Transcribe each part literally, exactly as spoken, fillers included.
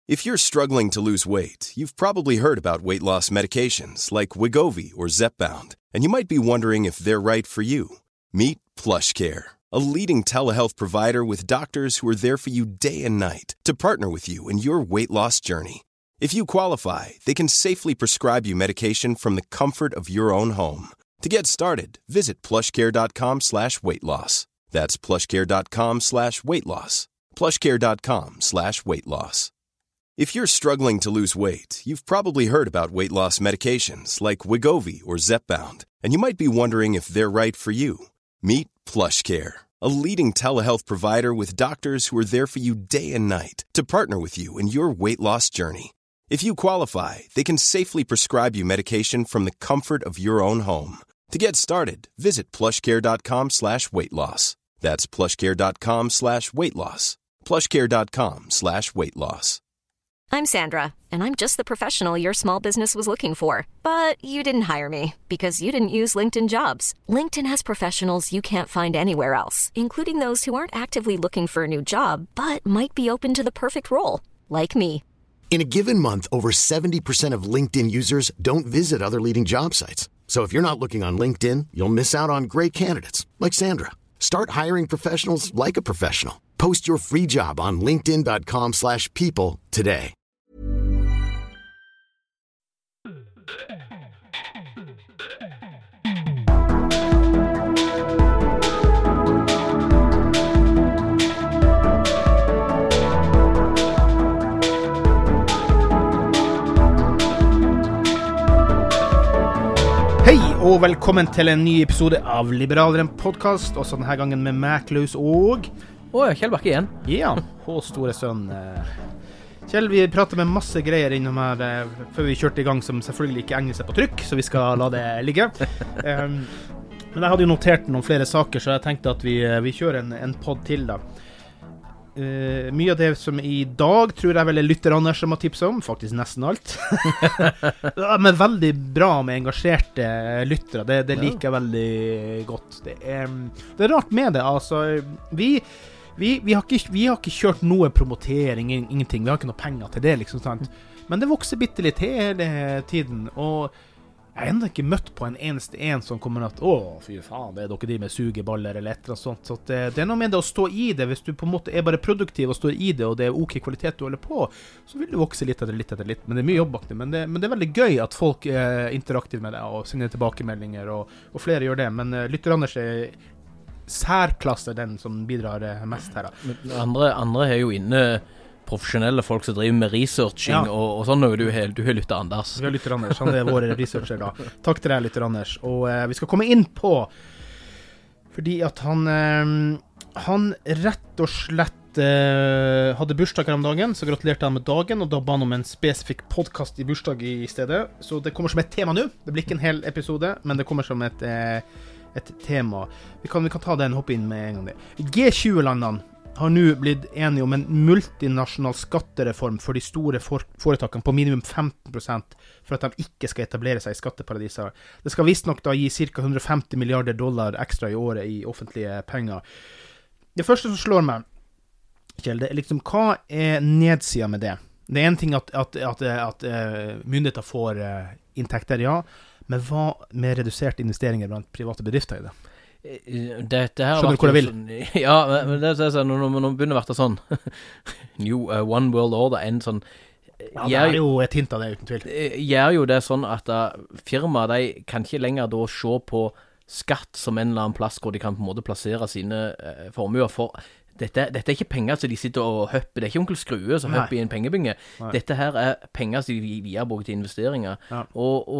If you're struggling to lose weight, you've probably heard about weight loss medications like Wegovy or Zepbound, and you might be wondering if they're right for you. Meet PlushCare, a leading telehealth provider with doctors who are there for you day and night to partner with you in your weight loss journey. If you qualify, they can safely prescribe you medication from the comfort of your own home. To get started, visit plushcare.com slash weight loss. That's plushcare.com slash weight loss. plushcare.com slash weight loss. If you're struggling to lose weight, you've probably heard about weight loss medications like Wegovy or Zepbound, and you might be wondering if they're right for you. Meet PlushCare, a leading telehealth provider with doctors who are there for you day and night to partner with you in your weight loss journey. If you qualify, they can safely prescribe you medication from the comfort of your own home. To get started, visit plushcare.com slash weight loss. That's plushcare.com slash weight loss. plushcare.com slash weight loss. I'm Sandra, and I'm just the professional your small business was looking for. But you didn't hire me because you didn't use LinkedIn Jobs. LinkedIn has professionals you can't find anywhere else, including those who aren't actively looking for a new job, but might be open to the perfect role, like me. In a given month, over seventy percent of LinkedIn users don't visit other leading job sites. So if you're not looking on LinkedIn, you'll miss out on great candidates, like Sandra. Start hiring professionals like a professional. Post your free job on linkedin.com slash people today. Hei og velkommen til en ny episode av Liberaleren podcast, også denne gangen med meg, Klaus og... Åh, Kjell Bakke igjen. Ja, og store sønn. Kjell, vi prater med masse greier innom her før vi kjørte i gang, som selvfølgelig ikke egner seg på trykk, så vi skal la det ligge. um, men jeg hadde jo notert noen flere saker, så jeg tenkte at vi, vi kjører en, en podd til da. Uh, mye av det som i dag tror jeg vel er lytterne som har tipset om, faktisk nesten alt. Ja, men veldig bra med engasjerte lyttere, det, det liker jeg veldig godt. Det er, det er rart med det, altså. Vi, vi, vi, har ikke, vi har ikke kjørt noe promotering, ingenting, vi har ikke noe penger til det, liksom, sant? Men det vokser bitte litt hele tiden, og jeg har enda ikke møtt på en eneste en som kommer at åh, fy faen, det er dere de med sugeballer eller et eller annet sånt. Så det, det er noe med det å stå i det. Hvis du på en måte er bare produktiv og står i det, og det er ok kvalitet du holder på, så vil du vokse litt etter litt etter litt. Men det er mye jobb bak det. Men det, men det er veldig gøy at folk er interaktive med det og sender tilbakemeldinger, og, og flere gjør det. Men uh, lytter Anders er særklasse den som bidrar mest her. Da. Men andre, andre er jo inne profesjonelle folk som driver med researching, ja. og, og sånn, og du har du lyttet Anders. Vi har lyttet Anders, han er våre researcher da. Takk til deg, lytter Anders. Og eh, vi skal komme inn på, fordi at han, eh, han rett og slett eh, hadde bursdag her om dagen, så gratulerte han med dagen, og da ba han om en spesifikk podcast i bursdag i stedet. Så det kommer som et tema nå. Det blir ikke en hel episode, men det kommer som et, eh, et tema. Vi kan, vi kan ta den og hoppe inn med en gang. G tjue-landene har nå blitt enige om en multinasjonal skattereform for de store for foretakene på minimum femten prosent for at de ikke skal etablere seg i skatteparadiser. Det skal visst nok da gi ca. hundre og femti milliarder dollar ekstra i året i offentlige penger. Det første som slår meg, Kjell, det er liksom, hva er nedsida med det? Det er en ting at, at, at, at uh, myndigheter får uh, inntekter, ja, men hva med reduserte investeringer blant private bedrifter i det? Det, det her Skjønner du hvor jeg vil? Sånn, ja, men det er sånn, når man begynner å være sånn New uh, One World Order, en sånn ja, det er jo et hint av det, uten tvil. Gjør jo det sånn at uh, firmaer, de kan ikke lenger da se på skatt som en eller annen plass hvor de kan på en måte plassere sine uh, formuer for. Dette, dette er ikke penger som de sitter og høpper. Det er ikke onkel Skrue som høpper i en pengebinge. Nei. Dette her er penger som de vi har brukt til investeringer. Ja. Og,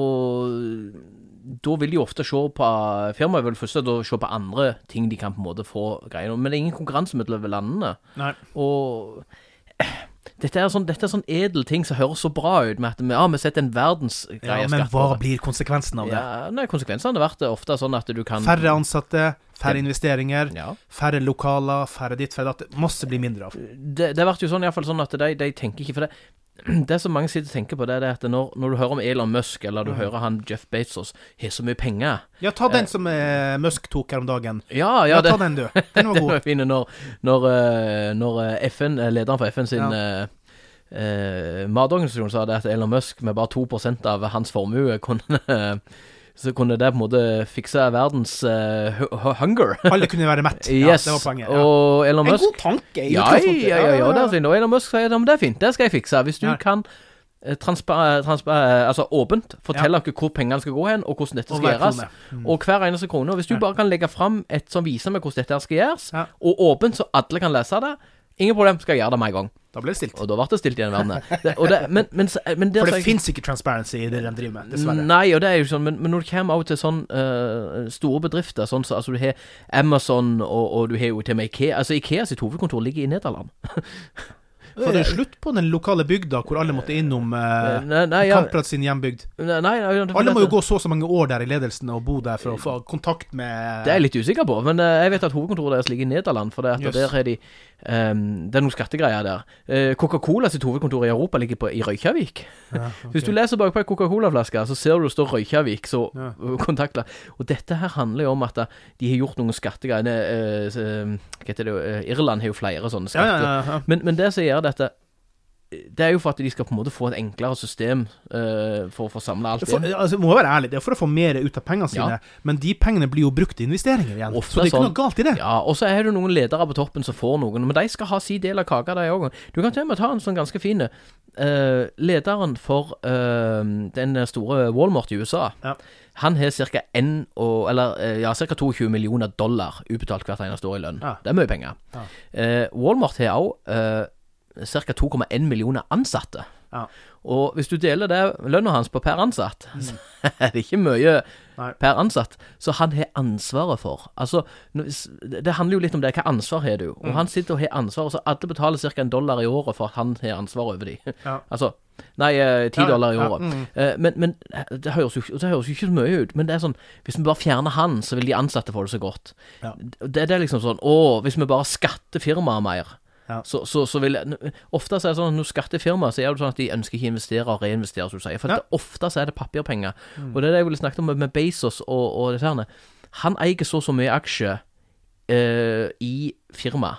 og da vil de ofte se på, firmaet vil først da se på andre ting de kan på en måte få greier. Men det er ingen konkurranse mellom landene. Nei. Og dette er sånn, dette er sånn edel ting som høres så bra ut med at vi, ja, vi setter en verdensgreie skatt. Ja, men hva blir konsekvensen av det? Ja, nei, konsekvensen har vært ofte sånn at du kan... Færre ansatte, færre investeringer, ja. Færre lokaler, færre ditt, færre datt. Masse blir mindre av. Det, det har vært jo sånn, i hvert fall sånn at de, de tenker ikke, for det, det som mange sitter og tenker på, det er det at når, når du hører om Elon Musk, eller du mm. hører han Jeff Bezos, har så mye penger. Ja, ta den eh, som eh, Musk tok her om dagen. Ja, ja. ja ta den du. Den var god. Det var fint når, når, når F N, lederen for F N sin... Ja. eh, matorganisasjon sa det at Elon Musk med bare to prosent av hans formue kunne så kunne det på en måte fikse verdens uh, hunger. Alle kunne være mett. Ja, yes. Det var poenget. Ja. Og Elon Musk... En god tanke. Ja, ja, ja, ja, ja, det er fint. Og Elon Musk sier, men det er fint, det skal jeg fikse. Hvis du ja. kan uh, transpa- transpa- altså åpent fortelle ja. hvor pengene skal gå hen, og hvordan dette skal gjøres. Mm. Og hver eneste krone. Og hvis du ja. bare kan legge frem et som viser meg hvordan dette skal gjøres, ja. og åpent så alle kan lese det, ingen problem, skal jeg gjøre det med en gang. Da ble det stilt. Og da ble det stilt i den verden. Det, og det, men, men, men det, For det jeg, finnes ikke transparency i det de driver med, dessverre. Nei, og det er jo sånn, men, men når det kommer av til sånn uh, store bedrifter, sånn så, altså du har Amazon, og, og du har jo til og med IKEA, altså IKEA sitt hovedkontor ligger i Nederland. For det er slutt på den lokale bygda hvor alle måtte innom uh, nei, nei, ja. Kamprat sin hjembygd. Nei, nei, nei, alle må jo gå så så mange år der i ledelsen og bo der for å få kontakt med... Det er jeg litt usikker på, men uh, jeg vet at hovedkontoret deres ligger i Nederland, for det at yes. der er de um, det er noen skattegreier der. Uh, Coca-Cola sitt hovedkontor i Europa ligger på, i Reykjavik. Ja, okay. Hvis du leser bak på en Coca-Cola-flaske, så ser du det står Reykjavik, så ja. kontakter. Og dette her handler jo om at uh, de har gjort noen skattegreier. Uh, uh, hva heter det? Uh, Irland har jo flere sånne skatter. Ja, ja, ja, ja. Men, men det som gjør dette, det er jo for at de skal på en måte få et enklere system uh, for å få samlet alt for, altså, må være ærlig, det er for å få mer ut av pengene sine, ja. men de pengene blir jo brukt i investeringer igjen, ofte så det er ikke sånn, noe galt i det. Ja, og så er det noen ledere på toppen som får noen, men de skal ha sin del av kaka de også. Du kan til og med ta en sånn ganske fine uh, lederen for uh, den store Walmart i U S A. Ja. Han har cirka en, og, eller, uh, ja, cirka tjueto millioner dollar utbetalt hvert eneste år i lønn. Ja. Det er mye penger. Ja. Uh, Walmart har også uh, cirka to komma en millioner ansatte. Ja. Og hvis du deler det lønnet hans på per ansatt, mm. så er det ikke mye Nei. Per ansatt. Så han har ansvaret for. Altså, det handler jo litt om det. Hva ansvar har du? Og mm. han sitter og har ansvaret, så alle betaler cirka en dollar i året for at han har ansvar over de. Ja. Altså, nei, ti ja, dollar i året. Ja, mm. men, men det høres, jo, det høres jo ikke så mye ut. Men det er sånn, hvis vi bare fjerner han, så vil de ansatte få det så godt. Ja. Det, det er liksom sånn, å, hvis vi bare skatter firmaer mer, ja. så, så, så vil jeg, ofte så er det sånn, når du skatter firmaer, så er det sånn at de ønsker ikke investere og reinvestere, som du sier. For ja. det, ofte så er det papirpenger. Mm. Og det er det jeg ville snakket om med, med Bezos og, og det her. Han eier så så mye aksje uh, i firma.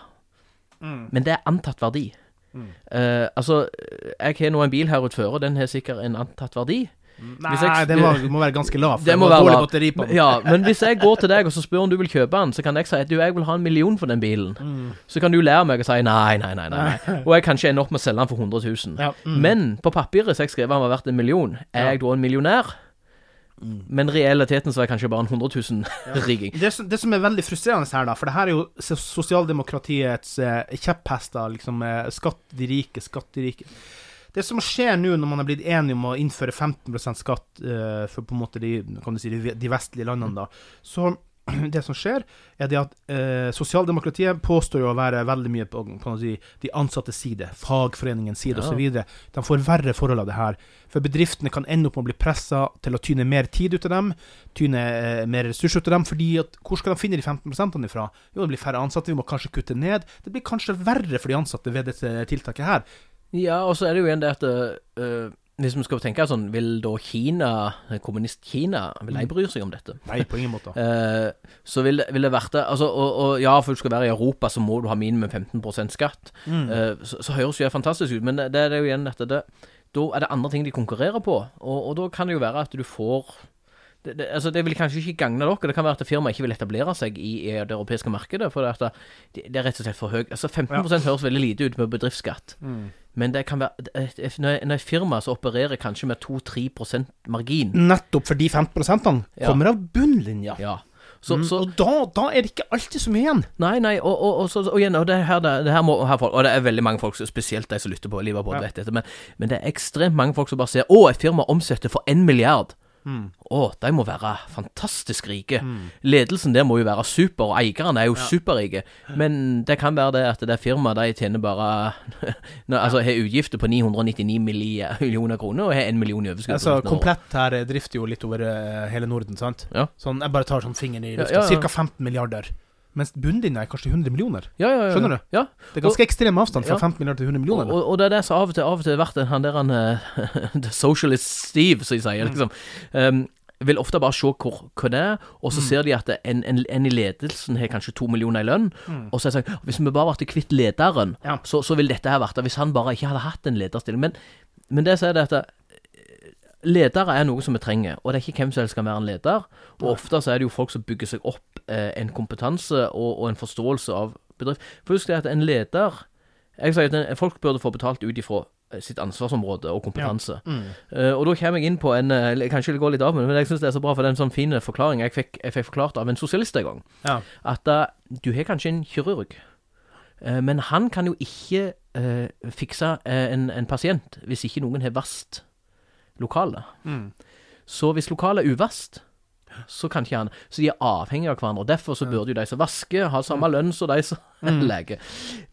Mm. Men det er antatt verdi. Mm. Uh, altså, jeg har nå en bil her utfør, og den har sikkert en antatt verdi. Nei, jeg, det må, må være ganske lav. Det, det må være dårlig batteri på den. Ja, men hvis jeg går til deg og så spør om du vil kjøpe den, så kan jeg si at du, jeg vil ha en million for den bilen. Mm. Så kan du lære meg å si nei, nei, nei, nei, nei. Og jeg kan ikke ende opp med å selge den for hundre tusen. Ja, mm. Men på papiret så jeg skrev han var verdt en million. Er ja. jeg da en millionær? Mm. Men realiteten så er jeg kanskje bare en hundre tusen rigging. Det, det som er veldig frustrerende her da, for det her er jo sosialdemokratiets eh, kjepphester, liksom eh, skatt de rike, skatt de rike. Det som skjer nå når man har blitt enige om å innføre femten prosent skatt uh, for på en måte de, kan du si, de, de vestlige landene da, så det som skjer er det at uh, sosialdemokratiet påstår jo å være veldig mye på, på de, de ansattes side, fagforeningens side ja. og så videre. De får verre forhold av det her, for bedriftene kan ende opp med å bli presset til å tyne mer tid ut av dem, tyne uh, mer ressurser ut av dem, fordi at hvor skal de finne de femten prosentene ifra? Jo, det blir færre ansatte, vi må kanskje kutte ned. Det blir kanskje verre for de ansatte ved dette tiltaket her. Ja, og så er det jo igjen det at uh, hvis vi skal tenke sånn, vil da Kina, kommunist-Kina, vil de bry seg om dette? Nei, på ingen måte. Uh, så vil, vil det være det, altså, og, og ja, for du skal være i Europa, så må du ha minimum femten prosent skatt. Mm. Uh, så, så høres jo det fantastisk ut, men det, det er jo igjen dette, det, da er det andre ting de konkurrerer på, og, og da kan det jo være at du får... Det, det, altså det vil kanskje ikke gagne dere. Det kan være at firmaet ikke vil etablere seg i, i det europeiske markedet, for det, det, det er rett og slett for høyt. Altså femten prosent ja. høres veldig lite ut med bedriftsskatt. Mm. Men det kan være når et firma så opererer kanskje med to til tre prosent margin. Nettopp for de femten prosentene kommer ja. av bunnlinja. Ja. Så, mm, så, og da, da er det ikke alltid så mye igjen. Nei, nei, og, og, og, så, og igjen, og det her, det, det her må, her folk, og det er veldig mange folk, spesielt de som lytter på Liverpool, ja. vet dette, men, men det er ekstremt mange folk som bare sier, å, et firma omsetter for en milliard. Mm. Å, de må være fantastisk rike. Mm. Ledelsen der må jo være super, og eierne er jo ja. superrike. Men det kan være det at det firmaet, de tjener bare altså har utgifter på ni hundre nittioni millioner kroner, og har en million i overskudd. Altså, komplett her drifter jo litt over uh, hele Norden, sant? Ja. Sånn, jeg bare tar sånn fingeren i lufta. Ja, ja, ja. Cirka femten milliarder. Mens bunnen er kanskje hundre millioner. Ja, ja, ja. Skjønner du? Ja. Det er ganske og, ekstrem avstand fra ja. femten milliarder til hundre millioner. Og, og det er det som av og til, av og til vært han der han, uh, The Socialist Steve, som jeg sier, liksom. Um, vil ofte bare se hvor, hva det er, og så mm. ser de at en, en, en i ledelsen har kanskje to millioner i lønn, mm. og så er det sånn, hvis vi bare ble kvitt lederen, ja. så, så vil dette her vært, hvis han bare ikke hadde hatt en lederstilling. Men, men det så er det at ledere er noe som vi trenger, og det er ikke hvem som helst skal være en leder, og ofte så er det jo folk som bygger seg opp eh, en kompetanse og, og en forståelse av bedrift. For husk det at en leder, jeg sier at en, folk burde få betalt ut ifra sitt ansvarsområde og kompetanse. Ja. Mm. Uh, og da kommer jeg inn på en, uh, kanskje det går litt av, men jeg synes det er så bra for den sånn fine forklaring jeg fikk, jeg fikk forklart av en sosialist en gang. Ja. At uh, du har kanskje en kirurg, uh, men han kan jo ikke uh, fikse uh, en, en pasient hvis ikke noen har vast lokalet. Mm. Så hvis lokalet er uvast, så kan ikke han. Så de er avhengige av hverandre, og derfor så burde jo de som vasker ha samme mm. lønn som de som mm. leger.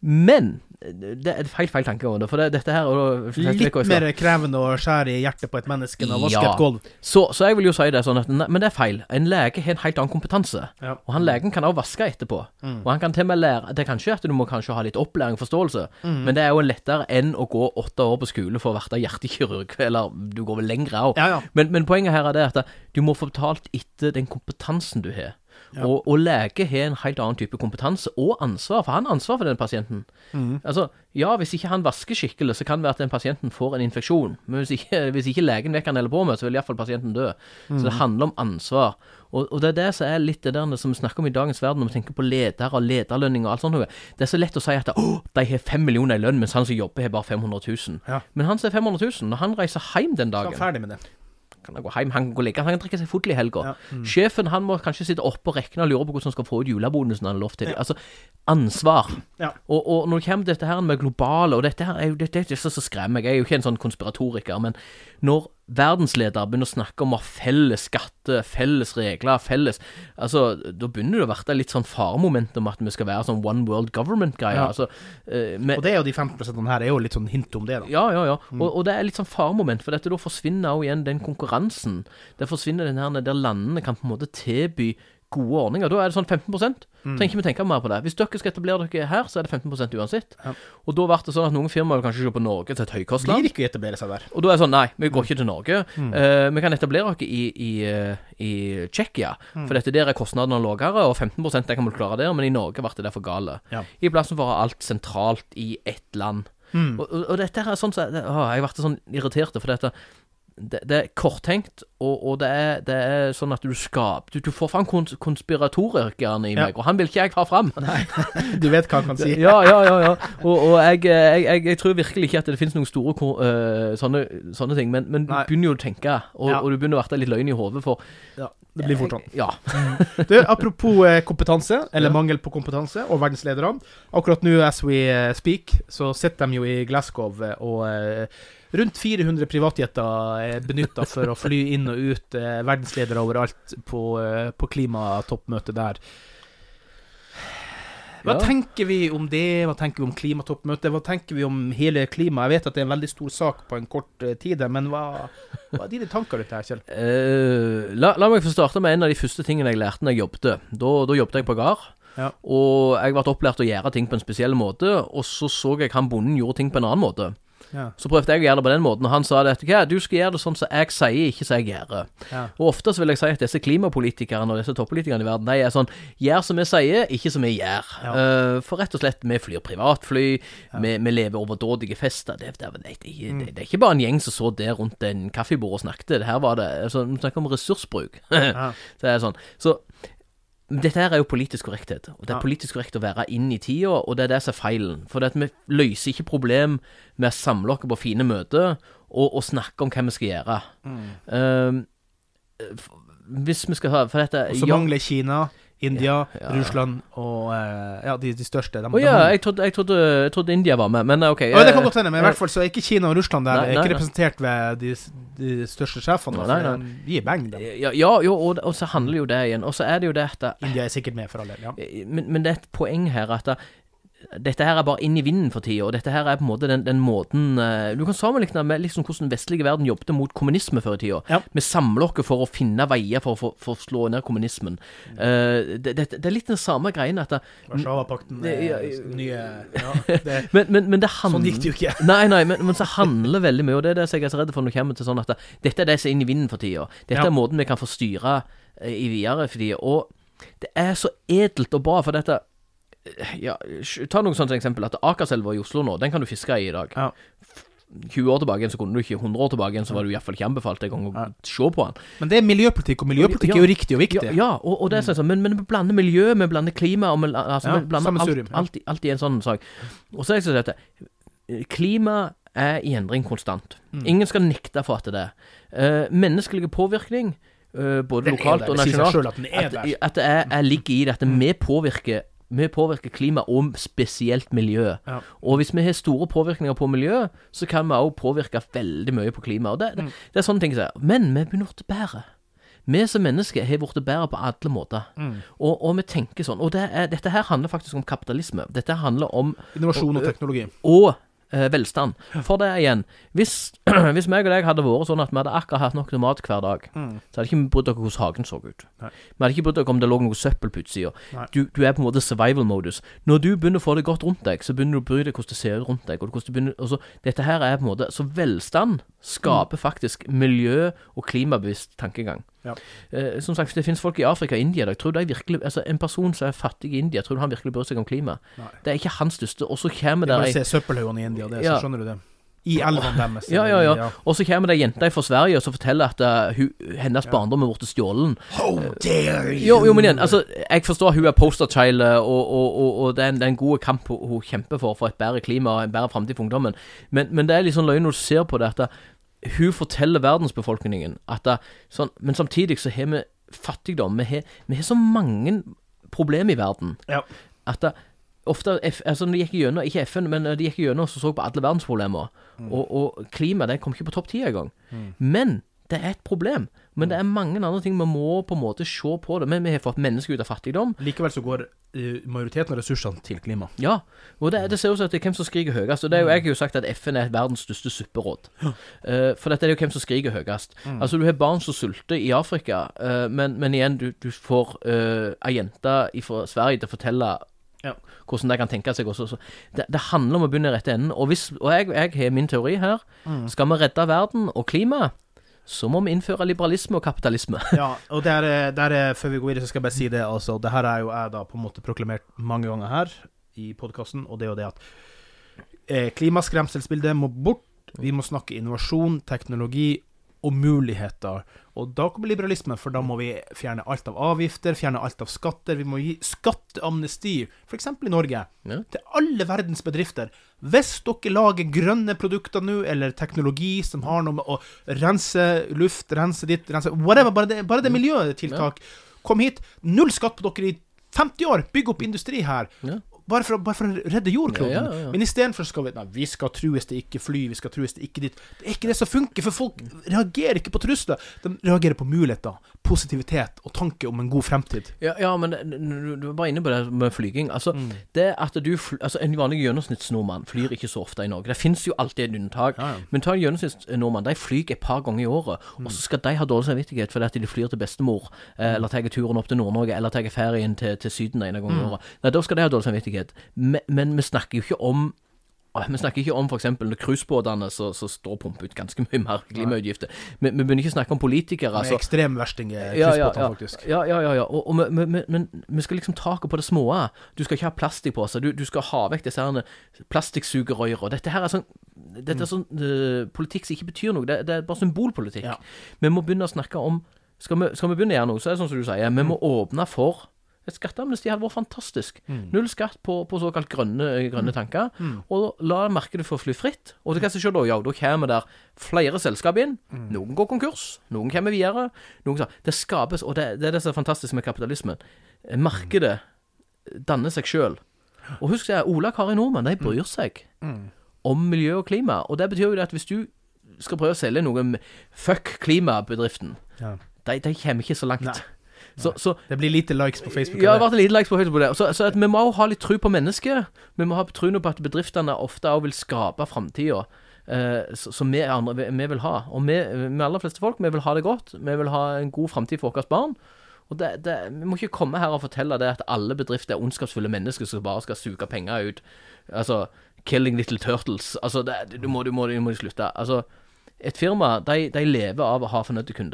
Men det er feil, feil tanke om det, for det, dette her og, litt mer krevende å skjære i hjertet på et menneske enn å vaske ja. et gulv. Så, så jeg vil jo si det sånn at, men det er feil. En lege har en helt annen kompetanse, ja. og han legen kan også vaske etterpå. Mm. Og han kan til og med lære, det er kanskje at du må kanskje ha litt opplæring og forståelse, mm. men det er jo lettere enn å gå åtte år på skole for å være hjertekirurg, eller du går vel lengre av. Ja, ja. Men, men poenget her er det at du må få betalt etter den kompetansen du har. Ja. Og, og lege har en helt annen type kompetanse og ansvar, for han har ansvar for den pasienten. Mm. Altså, ja, hvis ikke han vasker skikkelig, så kan det være at den pasienten får en infeksjon. Men hvis ikke, hvis ikke legen vet hva han holder på med, så vil i hvert fall pasienten dø. Mm. Så det handler om ansvar. Og, og det er det som er litt det der som vi snakker om i dagens verden, når vi tenker på ledere og lederlønning og alt sånt. Det er så lett å si at oh, de har fem millioner i lønn, mens han som jobber har bare fem hundre tusen. Ja. Men han som er fem hundre tusen, når han reiser hjem den dagen, så er han ferdig med det. Han kan gå hjem, han kan gå legge, han kan drikke seg fotlig i helga. Ja. Mm. Sjefen, han må kanskje sitte oppe og rekne og lure på hvordan han skal få ut julebonusen han har lov til. Ja. Altså, ansvar. Ja. Og, og når det kommer dette her med globale, og dette her er jo det, det, det, det så skremmer jeg. Jeg er jo ikke en sånn konspiratoriker, men når verdensledere begynner å snakke om felles skatte, felles regler, felles, altså, da begynner det å være litt sånn faremoment om at vi skal være sånn one world government-greier. Ja. Altså, uh, og det er jo de femten prosentene her, er jo litt sånn hint om det da. Ja, ja, ja. Mm. Og, og det er litt sånn faremoment, for dette da forsvinner jo igjen den konkurransen. Det forsvinner den her der landene kan på en måte tilby gode ordninger. Da er det sånn femten prosent. Mm. Trenger ikke vi tenke mer på det. Hvis dere skal etablere dere her, så er det femten prosent uansett. Ja. Og da ble det sånn at noen firmaer vil kanskje se på Norge til et høykostland. Blir ikke etablere seg der. Og da er det sånn, nei, vi går ikke til Norge. Mm. Uh, vi kan etablere dere i, i, i Tsjekkia, mm. for dette der er kostnadene lavere, og femten prosent det kan vi klare der, men i Norge ble det for gale. Ja. I plassen for å ha alt sentralt i ett land. Mm. Og, og, og dette her er sånn, så, det, å, jeg ble sånn irritert for dette. Det, det er korttenkt, og, og det, er, det er sånn at du skaper du, du får fram kons konspiratorikerne i meg, ja. og han vil ikke jeg ha fram. Nei, du vet hva han kan si. Ja, ja, ja, ja. Og, og jeg, jeg, jeg, jeg tror virkelig ikke at det finnes noen store uh, sånne, sånne ting, men, men du begynner jo å tenke, og, ja. og du begynner å være litt løgn i hodet for ja. Det blir fort sånn. Ja. Du, apropos eh, kompetanse, eller ja. mangel på kompetanse, og verdensledere. Akkurat nå, as we speak, så sitter de jo i Glasgow, og eh, rundt fire hundre privatjetter er benyttet for å fly inn og ut eh, verdensledere overalt på, eh, på klimatoppmøtet der. Hva ja. tenker vi om det? Hva tenker vi om klimatoppmøtet? Hva tenker vi om hele klima? Jeg vet at det er en veldig stor sak på en kort uh, tid, men hva, hva er dine tanker rundt her, Kjell? Uh, la, la meg få starte med en av de første tingene jeg lærte når jeg jobbet. Da, da jobbet jeg på gard, ja. og jeg ble opplært å gjøre ting på en spesiell måte, og så så jeg han bonden gjorde ting på en annen måte. Ja. Så prøvde jeg å gjøre det på den måten, og han sa det, ja, du skal gjøre det sånn som jeg sier, ikke som jeg gjør. Ja. Og ofte så vil jeg si at disse klimapolitikerne og disse toppolitikerne i verden, de er sånn, gjør som jeg sier, ikke som jeg gjør. Ja. Uh, for rett og slett, vi flyr privatfly, ja. vi, vi lever overdådige fester, det, det, det, det, det, det er ikke bare en gjeng som så der rundt en kaffebord og snakket, det her var det, altså, vi snakker om ressursbruk. Ja. Så det er sånn, så dette her er jo politisk korrekthet, og det er ja. politisk korrekt å være inn i tida, og det er det som er feilen, for det at vi løser ikke problem med å samle oss på fine møter, og, og snakke om hva vi skal gjøre. Mm. Uh, hvis vi skal ha, for dette... Og så ja, mangler Kina, India, ja, ja. Russland og uh, ja, de, de største. De, oh, ja, jeg trodde, jeg, trodde, jeg trodde India var med, men ok. Oh, det kan godt hende, men i hvert fall så er ikke Kina og Russland der, nei, nei, ikke representert ved de, de største sjefene. Nei, nei, nei. Vi er bang dem. Ja, ja jo, og, og så handler jo det igjen, og så er det jo det at... India er sikkert med for alle, ja. Men, men det er et poeng her at dette her er bare inn i vinden for tiden, og dette her er på en måte den, den måten uh, du kan sammenlikne med liksom hvordan den vestlige verden jobbet mot kommunisme før i tiden. Ja. Med samlokke for å finne veier for, for, for å slå ned kommunismen. Uh, det, det, det er litt den samme greien at Warszawapakten er nye ja, det, men, men, men det handler, sånn gikk det jo ikke. Nei, nei, men, men så handler veldig mye, og det er det jeg er så redd for når det kommer til sånn at det, dette er det som er inn i vinden for tiden. Dette ja. er måten vi kan få styre uh, i videre for tiden, og det er så edelt og bra for dette. Ja, ta noen sånne eksempel at Akerselva i Oslo nå, den kan du fiske i i dag. Ja. tjue år tilbake så kunne du ikke, hundre år tilbake så var du i hvert fall ikke anbefalt en gang å ja. se på den. Men det er miljøpolitikk, og miljøpolitikk ja. er jo riktig og viktig. Ja, ja og, og det er sånn, men, men vi blander miljø, vi blander klima, og vi, altså, ja, vi blander alt, alt, alt, alt i en sånn sak. Og så er det sånn at klima er i endring konstant. Mm. Ingen skal nekte for at det er. Uh, menneskelige påvirkning, uh, både den lokalt og nasjonalt, at, at, at det er, er ligger i det, at det vi påvirker Vi påvirker klima og spesielt miljø. Ja. Og hvis vi har store påvirkninger på miljø, så kan vi også påvirke veldig mye på klima. Og det, det, det er sånne ting som er. Men vi begynner å bli bedre. Vi som mennesker har blitt bedre på alle måter. Mm. Og, og vi tenker sånn. Og det er, dette her handler faktisk om kapitalisme. Dette handler om innovasjon og, og teknologi. Og eh, velstand. For det igjen, hvis, hvis meg og deg hadde vært sånn at vi hadde akkurat hatt nok mat hver dag, mm. så hadde ikke vi brydd dere hvordan hagen så ut. Nei. Vi hadde ikke brydd dere om det lå noe søppel på utsida. Du, du er på en måte survival-modus. Når du begynner å få det godt rundt deg, så begynner du å bry deg hvordan det ser ut rundt deg. Og hvordan du begynner, og så, dette her er på en måte, så velstand skaper mm. faktisk miljø- og klimabevisst tankegang. Ja. Eh, som sagt, det finnes folk i Afrika og India. Jeg tror det er virkelig, altså en person som er fattig i India, tror du han virkelig bryr seg om klima? Nei. Det er ikke hans største. Og så kommer det... Jeg bare ser søppelhaugene i India, det, ja. Så skjønner du det. I elven deres. Ja, ja, ja, ja. Og så kommer det jenta fra Sverige og så forteller at uh, hun, hennes ja. barndom er borte stjålen. How dare you! Jo, jo, men igjen, altså, jeg forstår at hun er posterchild, og, og, og, og det, er en, det er en god kamp hun, hun kjemper for, for et bedre klima og en bedre fremtid for ungdommen. Men, men det er litt sånn løgn når du ser på det, at hun forteller verdensbefolkningen at det, sånn, men samtidig så har vi fattigdom. Vi har, vi har så mange problemer i verden. Ja. At det, ofte, altså de gikk gjennom, ikke F N, men de gikk gjennom og så på alle verdensproblemer. Mm. Og, og klima, det kom ikke på topp ti en gang. Mm. Men det er et problem. Men det er mange andre ting vi må på en måte se på det. Men vi har fått mennesker ut av fattigdom. Likevel så går uh, majoriteten av ressursene til klima. Ja, og det, det ser ut som at det er hvem som skriker høyest. Og det er jo, jeg har jo sagt at F N er verdens største supperåd. Uh, for dette er jo hvem som skriker høyest. Mm. Altså du har barn som sulter i Afrika, uh, men, men igjen, du, du får uh, en jente fra Sverige til å fortelle ja. hvordan de kan tenke seg også. Så det, det handler om å begynne i rette enden. Og, hvis, og jeg, jeg har min teori her. Mm. Skal vi redde verden og klima, så må vi innføre liberalisme og kapitalisme. Ja, og der, der, før vi går videre, så skal jeg bare si det. Altså, det her er jo jeg da på en måte proklamert mange ganger her i podcasten, og det er jo det at eh, klimaskremselsbildet må bort. Vi må snakke innovasjon, teknologi og muligheter. Og da kommer liberalisme, for da må vi fjerne alt av avgifter, fjerne alt av skatter. Vi må gi skatteamnesti, for eksempel i Norge, ja. til alle verdens bedrifter. Hvis dere lager grønne produkter nå, eller teknologi som har noe med å rense luft, rense ditt, rense whatever, bare det, bare det miljøtiltak. Ja. Kom hit, null skatt på dere i femti år, bygg opp industri her. Ja. Bare for, bare for å redde jordkloden. Ja, ja, ja. Men i stedet for skal vi, nei, vi skal trues det ikke fly, vi skal trues det ikke dit. Det er ikke det som funker, for folk reagerer ikke på trusler. De reagerer på muligheter, positivitet og tanke om en god fremtid. Ja, ja men du, du var bare inne på det med flyging. Altså, mm. det at du, altså en vanlig gjennomsnittsnordmann flyr ikke så ofte i Norge. Det finnes jo alltid en unntak. Ja, ja. Men ta en gjennomsnittsnordmann, de flyr et par ganger i året, mm. og så skal de ha dårlig samvittighet fordi at de flyr til bestemor, mm. eller tar turen opp til Nord-Norge, eller tar ferien til, til Syden en gang i mm. året. Nei, da skal de ha dårlig samvittighet. Men, men vi snakker jo ikke om Vi snakker ikke om for eksempel cruisebåtene som står og pumper ut ganske mye mer klimautgifter. Vi, vi begynner ikke å snakke om politikere. Med altså. ekstremversting i ja, cruisebåtene, ja, ja. faktisk. Ja, ja, ja. ja. Og, og, men, men, men vi skal liksom take på det små. Du skal ikke ha plastikk på seg. Du, du skal ha vekk disse her plastikksugerøyre. Og dette her er sånn, dette er sånn uh, politikk som ikke betyr noe. Det, det er bare symbolpolitikk. Ja. Vi må begynne å snakke om skal vi, skal vi begynne å gjøre noe, så er det sånn som du sier. Vi må åpne for et skatteamnesti hadde vært fantastisk. Mm. Null skatt på, på såkalt grønne, grønne tanker, mm. og la markedet få fly fritt. Og det kan jeg se da, ja, da kommer der flere selskap inn, mm. noen går konkurs, noen kommer videre, noen så. Det skapes, og det, det er det som er fantastisk med kapitalismen. Markedet danner seg selv. Og husk det, Ola Kari Nordmann, de bryr seg mm. om miljø og klima, og det betyr jo det at hvis du skal prøve å selge noe fuck klimabedriften, ja. de, de kommer ikke så langt. Nei. Så, så, det blir lite likes på Facebook. Ja, det har vært lite likes på Facebook på det. Så, så at vi må jo ha litt tro på mennesket. Vi må ha tro på at bedriftene ofte også vil skape fremtiden. Uh, som vi, andre, vi, vi vil ha. Og vi, med aller fleste folk, vi vil ha det godt. Vi vil ha en god fremtid for våre barn. Og det, det, vi må ikke komme her og fortelle det at alle bedrifter er ondskapsfulle mennesker som bare skal suge penger ut. Altså, killing little turtles. Altså, det, du, må, du, må, du må slutte. Altså, et firma, de, de lever av å ha fornøyde kunder.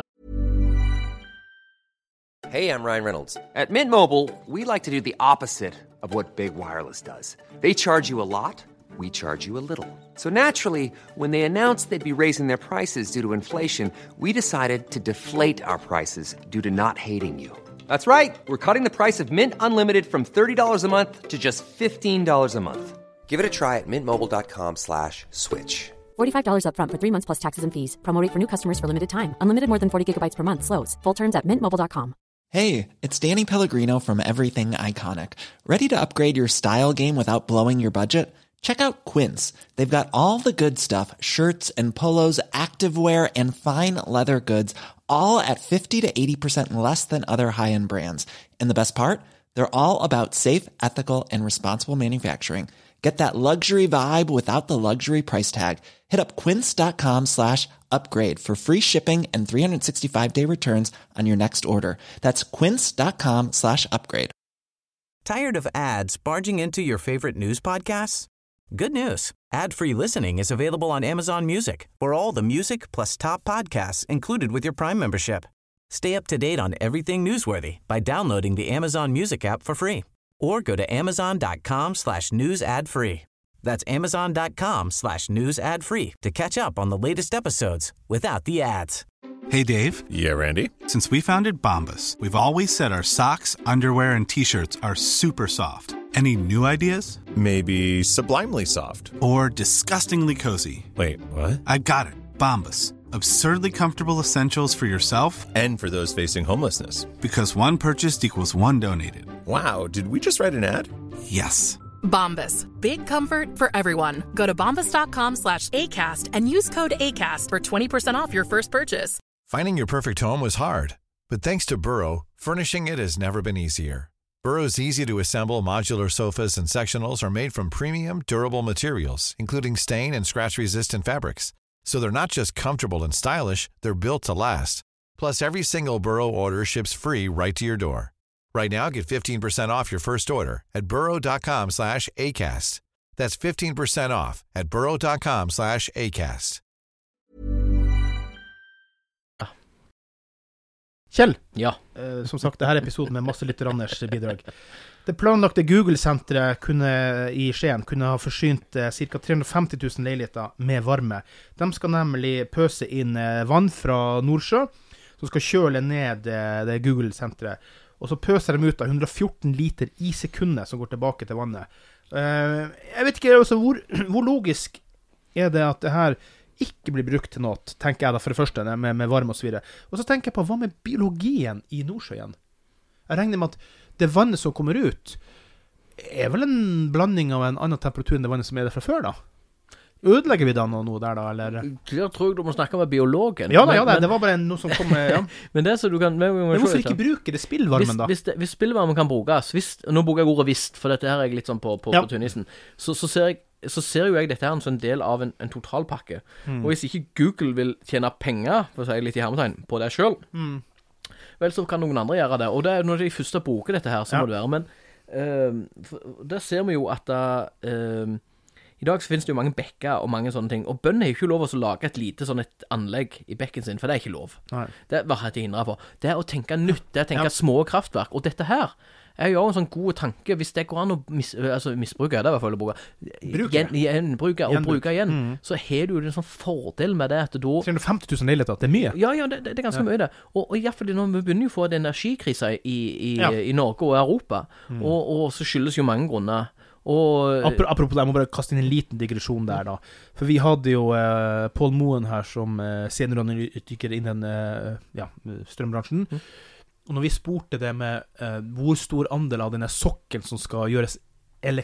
Hey, I'm Ryan Reynolds. At Mint Mobile, we like to do the opposite of what Big Wireless does. They charge you a lot. We charge you a little. So naturally, when they announced they'd be raising their prices due to inflation, we decided to deflate our prices due to not hating you. That's right. We're cutting the price of Mint Unlimited from thirty dollars a month to just fifteen dollars a month. Give it a try at mintmobile.com slash switch. forty-five dollars up front for three months plus taxes and fees. Promo rate for new customers for limited time. Unlimited more than forty gigabytes per month slows. Full terms at mint mobile dot com. Hey, it's Danny Pellegrino from Everything Iconic. Ready to upgrade your style game without blowing your budget? Check out Quince. They've got all the good stuff, shirts and polos, activewear, and fine leather goods, all at fifty to eighty percent less than other high-end brands. And the best part? They're all about safe, ethical, and responsible manufacturing. Get that luxury vibe without the luxury price tag. Hit up quince.com slash upgrade for free shipping and three sixty-five day returns on your next order. That's quince.com slash upgrade. Tired of ads barging into your favorite news podcasts? Good news. Ad-free listening is available on Amazon Music for all the music plus top podcasts included with your Prime membership. Stay up to date on everything newsworthy by downloading the Amazon Music app for free or go to amazon.com slash news ad free. That's amazon.com slash news ad free to catch up on the latest episodes without the ads. Hey, Dave. Yeah, Randy. Since we founded Bombas, we've always said our socks, underwear, and T-shirts are super soft. Any new ideas? Maybe sublimely soft. Or disgustingly cozy. Wait, what? I got it. Bombas. Absurdly comfortable essentials for yourself and for those facing homelessness. Because one purchased equals one donated. Wow, did we just write an ad? Yes. Bombas. Big comfort for everyone. Go to bombas.com slash ACAST and use code ACAST for twenty percent off your first purchase. Finding your perfect home was hard, but thanks to Burrow, furnishing it has never been easier. Burrow's easy-to-assemble modular sofas and sectionals are made from premium, durable materials, including stain and scratch-resistant fabrics. So they're not just comfortable and stylish, they're built to last. Plus, every single Burrow order ships free right to your door. Right now, get fifteen percent off your first order at burrow.com slash ACAST. That's fifteen percent off at burrow.com slash ACAST. Kjell, ja. uh, som sagt, dette er episoden med masse lytteranners bidrag. Det planlagte Google-senteret kunne, i Skien kunne ha forsynt uh, ca. tre hundre femti tusen leiligheter med varme. De skal nemlig pøse inn uh, vann fra Nordsjø, som skal kjøle ned uh, det Google-senteret. Og så pøser de ut av hundre og fjorten liter i sekundet som går tilbake til vannet. Uh, jeg vet ikke, altså, hvor, hvor logisk er det at det her ikke blir brukt til noe, tenker jeg da for det første, med, med varme og så videre. Og så tenker jeg på, hva med biologien i Nordsjøen? Jeg regner med at det vannet som kommer ut, er vel en blanding av en annen temperatur enn det vannet som er der fra før da? Ødelegger vi da noe, noe der da, eller? Jeg tror du må snakke med biologen. Ja, da, men, ja, det, men, det var bare noe som kom med, ja. Men det er så du kan... Men, men hvorfor ikke bruke det spillvarmen da? Hvis, hvis, det, hvis spillvarmen kan brukes, hvis, nå bruker jeg ordet visst, for dette her er jeg litt sånn på, på, ja. på tunnisen, så, så ser jeg så ser jo jeg dette her som en del av en, en totalpakke. Mm. Og hvis ikke Google vil tjene penger, for å si litt i hermetegn, på det selv, mm. vel, så kan noen andre gjøre det. Og det er når de første bruker dette her, så ja. må det være. Men uh, der ser vi jo at uh, i dag så finnes det jo mange bekker og mange sånne ting. Og bøndene er jo ikke lov å lage et lite sånn et anlegg i bekken sin, for det er ikke lov. Nei. Det er bare at de hindrer på. Det er å tenke nytt, det er å tenke ja. små kraftverk. Og dette her, jeg gjør en sånn god tanke, hvis det går an å mis, altså misbruke, det er i hvert fall å bruke, igjen, igjen, bruke og bruke igjen, mm. så har du jo en sånn fordel med det at da... tre hundre femti tusen leiligheter, det er mye. Ja, ja, det, det er ganske ja. mye det. Og, og i hvert fall når vi begynner jo å få en energikrise i, i, ja. i Norge og Europa, mm. og, og så skyldes jo mange grunner. Og, apropos det, jeg må bare kaste inn en liten digresjon der da. For vi hadde jo uh, Paul Moen her som uh, senioranalytiker innen uh, ja, strømbransjen. Mm. Og når vi spurte det med uh, hvor stor andel av denne sokkelen som skal gjøres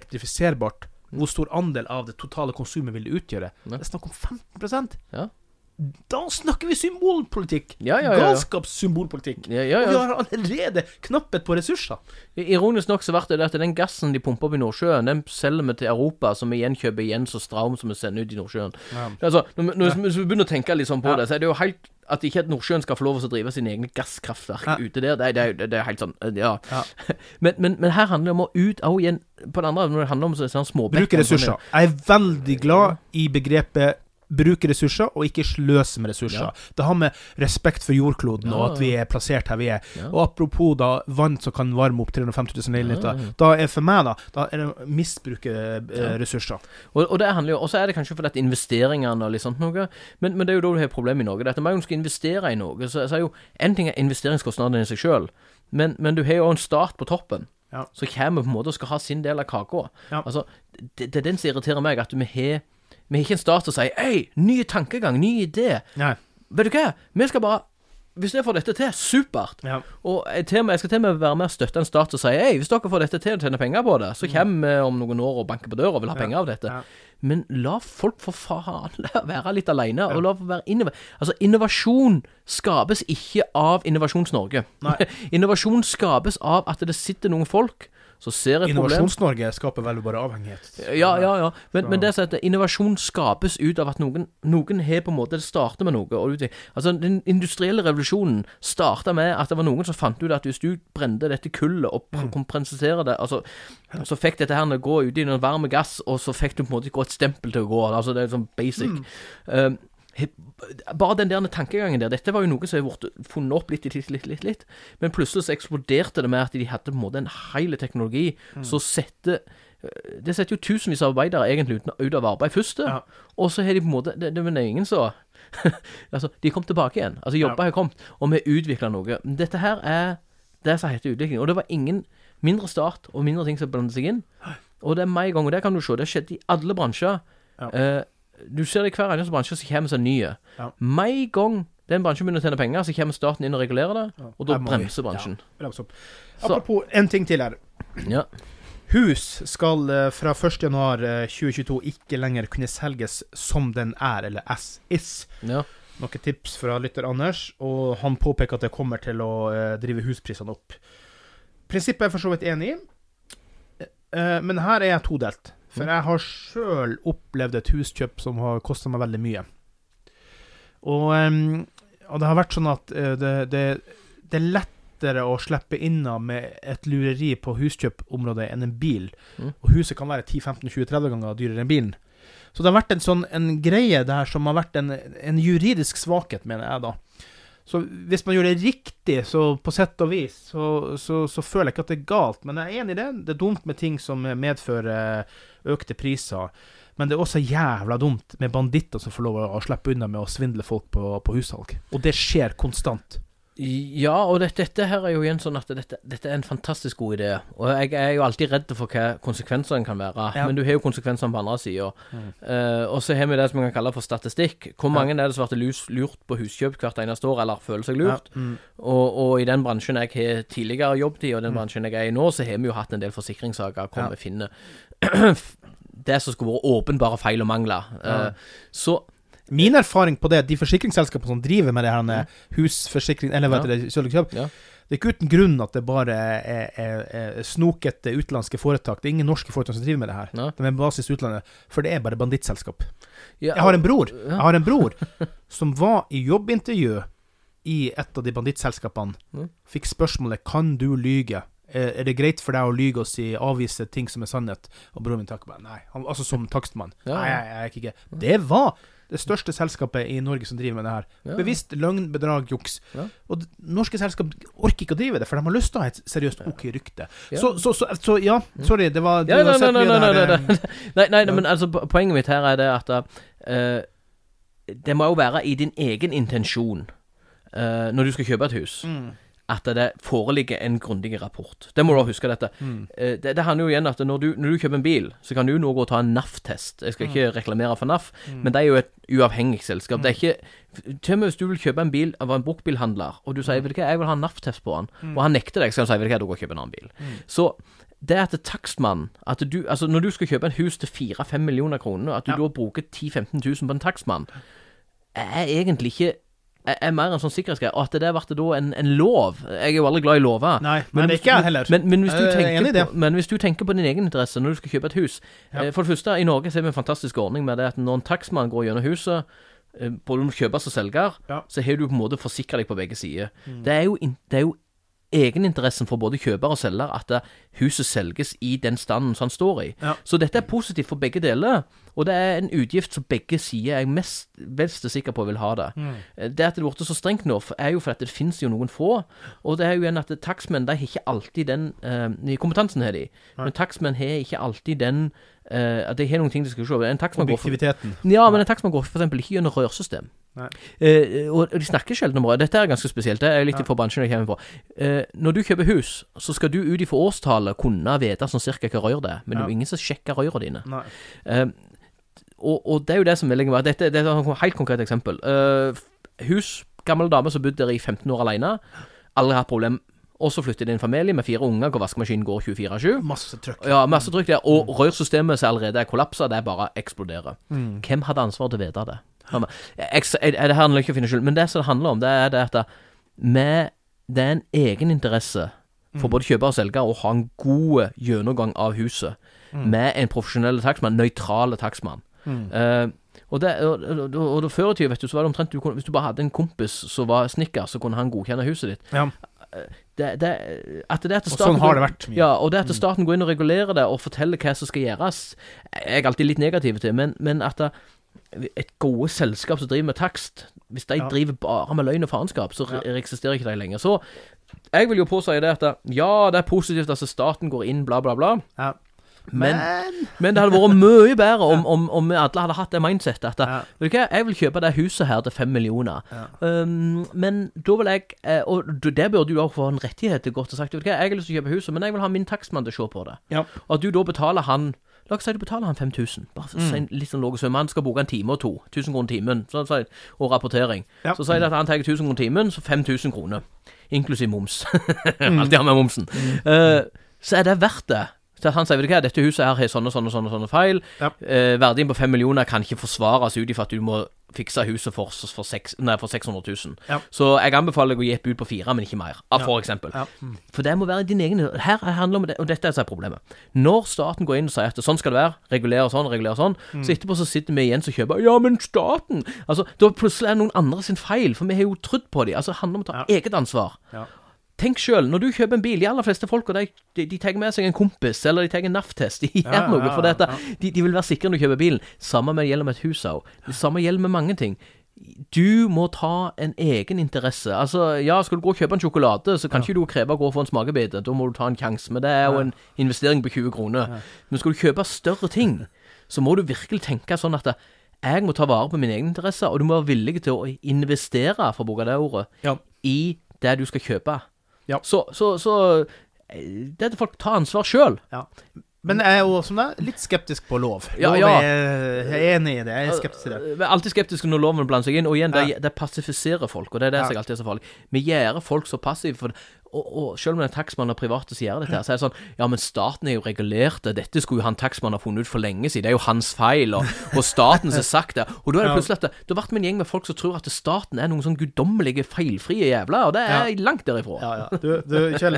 elektrifiserbart, mm. hvor stor andel av det totale konsumet vil det utgjøre? Ja. Det er snakk om femten prosent. Ja. da snakker vi symbolpolitikk. Ja, ja, ja, ja. Galskapssymbolpolitikk. Ja, ja, ja. Og vi har allerede knapphet på ressurser. Ironisk nok så ble det at den gassen de pumper opp i Nordsjøen, den selger vi til Europa, som igjen kjøper igjen så straum som vi sender ut i Nordsjøen. Ja. Altså, når, når, når vi begynner å tenke litt sånn på ja. det, så er det jo helt at ikke at Nordsjøen skal få lov å drive sine egne gasskraftverk ja. ute der. Det, det, det er helt sånn, ja. ja. Men, men, men her handler det om å ut av igjen, på det andre, når det handler om sånn småbekker. Bruke ressurser. Jeg er veldig glad i begrepet bruke ressurser, og ikke sløse med ressurser. Ja. Det har med respekt for jordkloden, ja. og at vi er plassert her vi er. Ja. Og apropos da, vann som kan varme opp tre hundre og femti tusen leiligheter, ja, ja. da er for meg da, da er det å misbruke eh, ja. ressurser. Og, og det handler jo, og så er det kanskje for at investeringene og litt sånt noe, men, men det er jo da du har problem i Norge. Dette med at du skal investere i noe, så, så er jo en ting er investeringskostnadene i seg selv, men, men du har jo en start på toppen. Ja. Så kommer på en måte og skal ha sin del av kaka. Ja. Altså, det, det er den som irriterer meg, at vi har Vi har ikke en start til å si, «Ei, ny tankegang, ny idé». Nei. Vet du hva? Vi skal bare, hvis jeg får dette til, supert. Ja. Og jeg, til meg, jeg skal til meg være med å støtte en start til å si, «Ei, hvis dere får dette til å tjene penger på det, så kommer vi om noen år og banker på døra og vil ha ja. penger av dette». Ja. Men la folk for faen være litt alene, ja. og la være innov... Altså, innovasjon skapes ikke av Innovasjons-Norge. Innovasjon skapes av at det sitter noen folk så ser et Innovasjons-Norge skaper vel bare avhengighet. Ja, ja, ja. Men, men det er sånn at innovasjon skapes ut av at noen, noen har på en måte, det starter med noe. Og ut, altså, den industrielle revolusjonen startet med at det var noen som fant ut at hvis du brente dette kullet og mm. kompenserer det, altså, så fikk dette her å gå ut i en varme gass, og så fikk du på en måte gå et stempel til å gå. Altså, det er sånn basic. Mm. Um, bare den der tankegangen der, dette var jo noe som har vært funnet opp litt, litt, litt, litt, litt, men plutselig så eksploderte det med at de hadde på en måte en hele teknologi, mm. så sette, det setter jo tusenvis av arbeidere egentlig ut, ut av arbeid først, ja. og så har de på en måte, det, det var ingen så, altså, de kom tilbake igjen, altså jobba har kommet, og vi utviklet noe. Dette her er det som heter utvikling, og det var ingen mindre start og mindre ting som blandet seg inn, og det er meg i gang, og det kan du se, det har skjedd i alle bransjer, ja. eh, du ser det i hver eneste bransje, så kommer seg nye. Ja. Med gang den bransjen begynner å tjene penger, så kommer staten inn og regulerer det, ja. og da bremser bransjen. Ja. Apropos en ting til her. Ja. Hus skal fra første januar tjue tjueto ikke lenger kunne selges som den er, eller as is. Ja. Noen tips fra lytter Anders, og han påpeker at det kommer til å uh, drive husprisene opp. Prinsippet er for så vidt enig i, uh, men her er jeg todelt. For jeg har selv opplevd et huskjøp som har kostet meg veldig mye. Og, um, og det har vært sånn at uh, det, det, det er lettere å slippe inna med et lureri på huskjøpområdet enn en bil. Mm. Og huset kan være ti, femten, tjue, tretti ganger dyrere enn bilen. Så det har vært en sånn en greie der som har vært en, en juridisk svakhet, mener jeg da. Så hvis man gjør det riktig, så på sett og vis, så, så, så føler jeg ikke at det er galt. Men jeg er enig i det. Det er dumt med ting som medfører økte priser. Men det er også jævla dumt med banditter som får lov å slippe unna med å svindle folk på, på hussalg. Og det skjer konstant. Ja, og dette, dette her er jo igjen sånn at dette, dette er en fantastisk god idé. Og jeg er jo alltid redd for hva konsekvensene kan være. Ja. Men du har jo konsekvensene på andre siden. Mm. Uh, og så har vi det som man kan kalle for statistikk. Hvor mange ja. er det som har vært lurt på huskjøp hvert eneste år, eller føler seg lurt? Ja. Mm. Og, og i den bransjen jeg har tidligere jobbet i, og den bransjen jeg er i nå, så har vi jo hatt en del forsikringssaker hvor ja. vi finner det som skulle være åpenbare feil og mangler. Ja. Uh, så min erfaring på det, de forsikringsselskapene som driver med det her mm. husforsikring, eller vet du, ja. det, ja. det er ikke uten grunn at det bare er, er, er snokete utenlandske foretak. Det er ingen norske foretak som driver med det her. Ja. De er basis i utlandet, for det er bare bandittselskap. Ja. Jeg har en bror, ja. jeg har en bror som var i jobbintervju i et av de bandittselskapene, mm. fikk spørsmålet, kan du lyge? Er det greit for deg å lyge og si, avvise ting som er sannhet? Og broren min takk bare, nei, han, altså som takstmann. Ja. Nei, jeg, jeg er ikke ikke. Det var det største selskapet i Norge som driver med det her. Ja. Bevisst løgn, bedrag, juks. Ja. Og norske selskap orker ikke å drive det, for de har lyst til å ha et seriøst ok rykte. Ja. Så, så, så, så, ja, sorry, det var... Ja, nei, nei, nei, nei, nei, nei, nei, nei, nei, men altså, poenget mitt her er det at uh, det må jo være i din egen intensjon uh, når du skal kjøpe et hus. Mm. At det foreligger en grundig rapport. Det må du huske dette. Mm. Det, det handler jo igjen at når du, når du kjøper en bil, så kan du nå gå og ta en N A F-test. Jeg skal ikke mm. reklamere for N A F, mm. men det er jo et uavhengig selskap. Mm. Det er ikke... Til og med hvis du vil kjøpe en bil av en bruktbilhandler, og du sier, vet du hva, jeg vil ha en N A F-test på han, mm. og han nekter deg, så kan du si, vet du hva, du går og kjøper en annen bil. Mm. Så det er at takstmann, at du, altså når du skal kjøpe en hus til fire til fem millioner kroner, at du ja. da bruker ti til femten tusen på en takstmann, er egentlig ikke er mer en sånn sikkerhetsgreie, og at det der ble da en, en lov. Jeg er jo aldri glad i lover. Nei, men, men det er ikke jeg heller. Men, men, hvis du tenker på, men hvis du tenker på din egen interesse når du skal kjøpe et hus, ja. For det første, i Norge så har vi en fantastisk ordning med det at når en taksmann går gjennom huset, både om kjøper og selger, ja. Så har du på en måte forsikret deg på begge sider. Mm. Det er jo, det er jo egeninteressen for både kjøper og selger at huset selges i den standen som han står i. Ja. Så dette er positivt for begge deler, og det er en utgift som begge sider er mest velst sikker på vil ha det. Mm. Det at det ble så strengt nå, er jo for at det finnes jo noen få, og det er jo en at taksmenn, de har ikke alltid den uh, kompetansen her de, men taksmenn har ikke alltid den uh, at de har noen ting de skal se. En objektiviteten. For, ja, men en taksmann går for eksempel ikke gjennom rørsystem. Uh, og de snakker sjelden om rør. Dette er ganske spesielt. Det er litt ja. For bransjen jeg kommer på. Uh, når du kjøper hus, så skal du ut i for årstallet kunne vite sånn cirka hva rør det er, men ja. Det er jo ingen som sjekker rørene dine. Uh, og, og det er jo det som vil legge meg. Dette, dette er et helt konkret eksempel. Uh, hus, gammel dame som bodde der i femten år alene, aldri hatt problem. Og så flytter det en familie med fire unger, hvor vaskemaskinen går tjue-fire sju. Masse trykk. Ja, masse trykk der. Og rørsystemet som allerede er kollapset, det er bare eksploderer. Mm. Hvem hadde ansvar til å vite det? Det handler ikke om å finne skyld, men det som det handler om, det er det at med, det er en egen interesse for mm. både kjøper og selger å ha en god gjennomgang av huset mm. med en profesjonell taksmann, nøytrale taksmann. Mm. Uh, og det, og, og, og, og før i tiden, vet du, så var det omtrent, du kunne, hvis du bare hadde en kompis som var snikker, så kunne han godkjenne huset ditt. Ja. Det, det, at det at staten, og sånn har det vært mye. Ja, og det at staten går inn og regulerer det og forteller hva som skal gjøres, jeg er alltid litt negativ til, men, men at det et gode selskap som driver med takst, hvis de ja. Driver bare med løgn og faenskap, så ja. Eksisterer ikke de lenger. Så jeg vil jo påsi det at ja, det er positivt at staten går inn, bla bla bla. Ja. Men, men. men det hadde vært mye bedre om, om, om vi alle hadde hatt det mindset at ja. Vet du hva, jeg vil kjøpe det huset her til fem millioner. Ja. Um, men da vil jeg, og det burde du også få en rettighet til godt og sagt, vet du hva, jeg har lyst til å kjøpe huset, men jeg vil ha min takstmann til å se på det. Ja. Og at du da betaler han La oss si du betaler han fem tusen. Bare mm. en litt sånn låg sum. Han skal bruke en time og to. tusen kroner timen. Så, så, og rapportering. Ja. Så sier det at han tar tusen kroner timen, så fem tusen kroner. Inklusiv moms. mm. Alt det har med momsen. Mm. Uh, så er det verdt det. Så han sier, vet du hva, dette huset her har sånne, sånne, sånne, sånne feil. Ja. Uh, verdien på fem millioner kan ikke forsvares ut i for at du må fikse huset for, for, seks, nei, for seks hundre tusen. Ja. Så jeg anbefaler deg å gi et bud på fire, men ikke mer. For ja. Eksempel. Ja. Mm. For det må være din egen... Her handler det om det, og dette er så problemet. Når staten går inn og sier at sånn skal det være, regulere sånn, regulere sånn, mm. så etterpå så sitter vi igjen og kjøper, ja, men staten! Altså, da plutselig er det noen andre sin feil, for vi har jo trodd på dem. Altså, det handler om å ta ja. Eget ansvar. Ja. Tenk selv, når du kjøper en bil, de aller fleste folk, de, de, de tar med seg en kompis, eller de tar en N A F-test, de gjør ja, noe ja, for dette. Ja. De, de vil være sikre når du kjøper bilen. Samme med gjelder med et hus også. Det samme gjelder med mange ting. Du må ta en egen interesse. Altså, ja, skal du gå og kjøpe en sjokolade, så kan ja. Ikke du kreve å gå og få en smakebite. Da må du ta en kjans, men det er jo en investering på tjue kroner. Ja. Men skal du kjøpe større ting, så må du virkelig tenke sånn at det, jeg må ta vare på min egen interesse, og du må være villig til å investere, for å bruke det ordet, ja. I det du skal kjøpe. Ja. Så, så, så det er at folk tar ansvar selv. Ja. Men jeg er jo som det, litt skeptisk på lov. Ja, ja. Lov er, jeg er enig i det, jeg er skeptisk til det. Jeg er alltid skeptisk når loven blander seg inn, og igjen, det, det passifiserer folk, og det er det som ja. Alltid er så farlig. Vi gjør folk så passive, for, og, og selv om det er taksmann og private som gjør dette her, så er det sånn, ja, men staten er jo regulert det, dette skulle jo han taksmann ha funnet ut for lenge siden, det er jo hans feil, og, og staten som har sagt det, og da er det plutselig at det, det har vært med en gjeng med folk som tror at staten er noen sånn guddommelige, feilfrie jævla, og det er ja. Langt derifra. Ja, ja, du, du Kjell,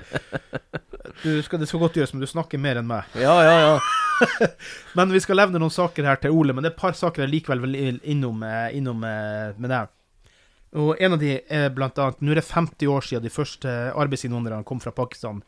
du skal, det skal godt gjøres, men du snakker mer enn meg. Ja, ja, ja. Men vi skal levne noen saker her til Ole, men det er et par saker jeg likevel vil innom, innom med det. Og en av de er blant annet, nå er det femti år siden de første arbeidsinnvandrerne kom fra Pakistan.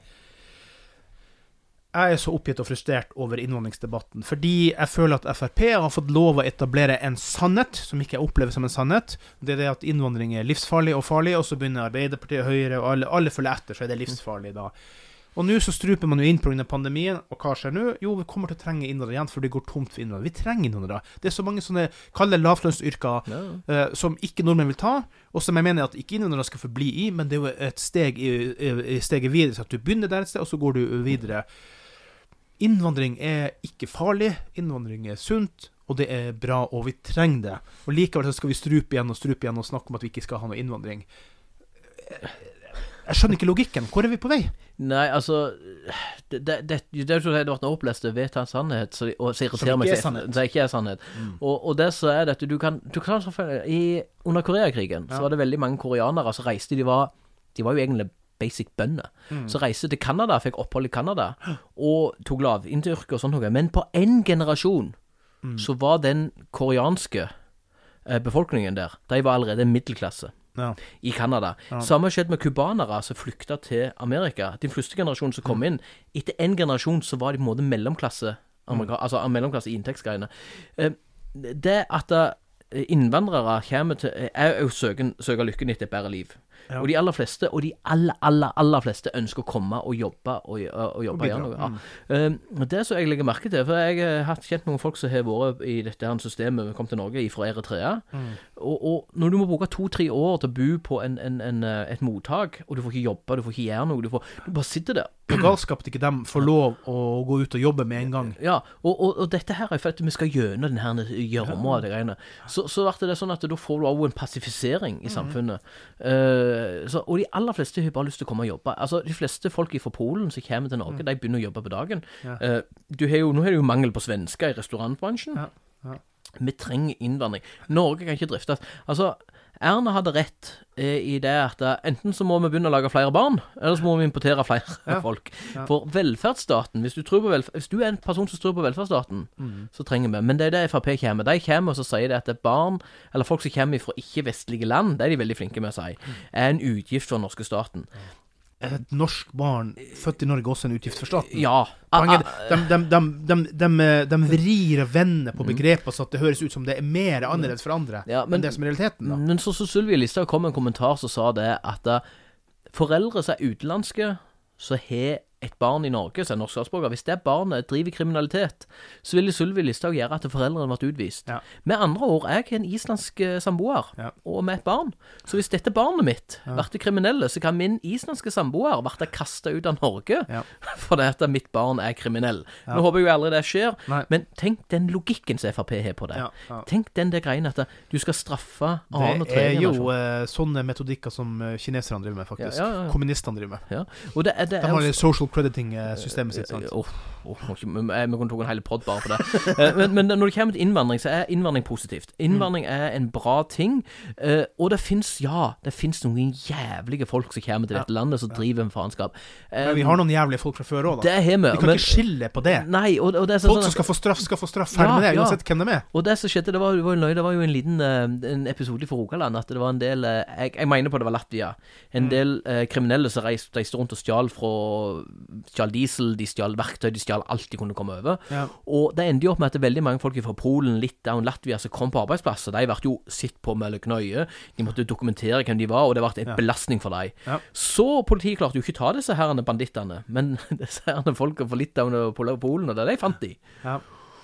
Jeg er så oppgitt og frustrert over innvandringsdebatten, fordi jeg føler at F R P har fått lov å etablere en sannhet, som ikke jeg opplever som en sannhet. Det er det at innvandring er livsfarlig og farlig, og så begynner Arbeiderpartiet, Høyre, og alle, alle følger etter, så er det livsfarlig da. Og nå så struper man jo inn på grunn av pandemien, og hva skjer nå? Jo, vi kommer til å trenge innvandrere igjen, for det går tomt for innvandrere. Vi trenger innvandrere. Det er så mange sånne kalde lavlønnsyrker ja. uh, som ikke nordmenn vil ta, og som jeg mener at ikke innvandrere skal forbli i, men det er jo et steg i, i, i steget videre, så at du begynner der et sted, og så går du videre. Innvandring er ikke farlig, innvandring er sunt, og det er bra, og vi trenger det. Og likevel så skal vi strupe igjen og strupe igjen og snakke om at vi ikke skal ha noe innvandring. Jeg skjønner ikke logikken. Hvor er vi på vei? Nei, altså Det, det, det, det er jo sånn at det har vært opplest det vet han sannhet så, og så irriterer meg så det ikke er sannhet mm. og, og det så er det at du kan, du kan i, under Koreakrigen ja. Så var det veldig mange koreanere som reiste, de var de var jo egentlig basic bønder mm. så reiste til Kanada, fikk opphold i Kanada og tok lav inntil-yrke og sånt noe, men på en generasjon mm. så var den koreanske eh, befolkningen der, de var allerede middelklasse Ja. I Kanada. Ja. Samme skjedde med kubanere som flykta til Amerika. Den første generasjonen som kom inn, etter en generasjon så var de på en måte mellomklasse, Amerika, mm. altså mellomklasse i inntektsgreiene. Det at innvandrere kommer til, er jo søken, søker lykken etter et bedre liv. Ja. Og de aller fleste, og de aller, aller, aller fleste ønsker å komme og jobbe og, og, og jobbe igjen. Ja. Mm. Uh, det så jeg legger merke til, for jeg har hatt kjent noen folk som har vært i dette her systemet, kom til Norge fra Eritrea, mm. og, og når du må bruke to-tre år til å bo på en, en, en, et mottak, og du får ikke jobbe, du får ikke gjøre noe, du, får, du bare sitter der. Det er galskap at ikke dem får lov å gå ut og jobbe med en gang. Ja, og, og, og dette her er for at vi skal gjøre den her gjørme av det greiene. Så, så ble det sånn at da får du også en passifisering i samfunnet. Mm. Uh, så, og de aller fleste har bare lyst til å komme og jobbe. Altså, de fleste folk fra Polen som kommer til Norge, mm. de begynner å jobbe på dagen. Ja. Uh, du har jo, nå er det jo mangel på svensker i restaurantbransjen. Ja. Ja. Vi trenger innvandring. Norge kan ikke driftes. Altså, Erna hadde rett eh, i det at uh, enten så må vi begynne å lage flere barn, eller så må vi importere flere ja. folk. Ja. For velferdsstaten, hvis du, tror på velf- hvis du er en person som tror på velferdsstaten, mm. så trenger vi. Men det er det F R P kommer. De kommer og så sier det at det er barn, eller folk som kommer fra ikke-vestlige land, det er de veldig flinke med å si, mm. er en utgift for den norske staten. Er et norsk barn født i Norge også en utgift for staten? Ja. De, de, de, de, de, de vrir og vender på begrepet så at det høres ut som det er mer annerledes for andre ja, men, enn det som er realiteten. Da. Men så, så Sylvia Listhaug kom en kommentar som sa det at uh, foreldre som er utenlandske, så har et barn i Norge, som er norsk statsborger, hvis det barnet driver kriminalitet, så vil Sylvia Listhaug gjøre at foreldrene ble utvist. Ja. Med andre ord, jeg er en islandsk samboer, ja. og med et barn. Så hvis dette barnet mitt ja. Ble kriminelle, så kan min islandske samboer bli kastet ut av Norge, ja. fordi at mitt barn er kriminell. Ja. Nå håper jeg jo aldri det skjer, Nei. Men tenk den logikken som F R P har på det. Ja. Ja. Tenk den det greien at du skal straffe annen og tredje generasjon. Det er jo uh, sånne metodikker som uh, kineserne driver med, faktisk. Ja, ja, ja. Kommunistene driver med. Ja. Og det, det, De har det social crediting-systemet sitt, sant? Åh, oh, oh, vi kunne ta en hel podd bare på det. men, men når det kommer til innvandring, så er innvandring positivt. Innvandring er en bra ting, uh, og det finnes, ja, det finnes noen jævlige folk som kommer til dette ja. Landet, som driver med faenskap. Um, men vi har noen jævlige folk fra før også, da. Det er vi. Vi kan men, ikke skille på det. Nei, og, og det er så, folk som skal få straff, skal få straff ferdig ja, med det, uansett ja. Hvem de er. Og det som skjedde, det var, det var, en, det var jo en liten uh, en episode fra Rogaland, at det var en del, uh, jeg, jeg mener på det var Latvia, en mm. del uh, kriminelle som reiste, reiste rundt og stjal fra stjal diesel, de stjal verktøy, de stjal alt de kunne komme over. Ja. Og det endte jo opp med at det er veldig mange folk fra Polen, Litauen, Latvia som kom på arbeidsplasser. De ble jo sitt på med knøye. De måtte dokumentere hvem de var, og det ble en ja. Belastning for dem. Ja. Så politiet klarte jo ikke ta disse herrene bandittene, men disse herrene folk fra Litauen og Polen, og det de fant de. Ja.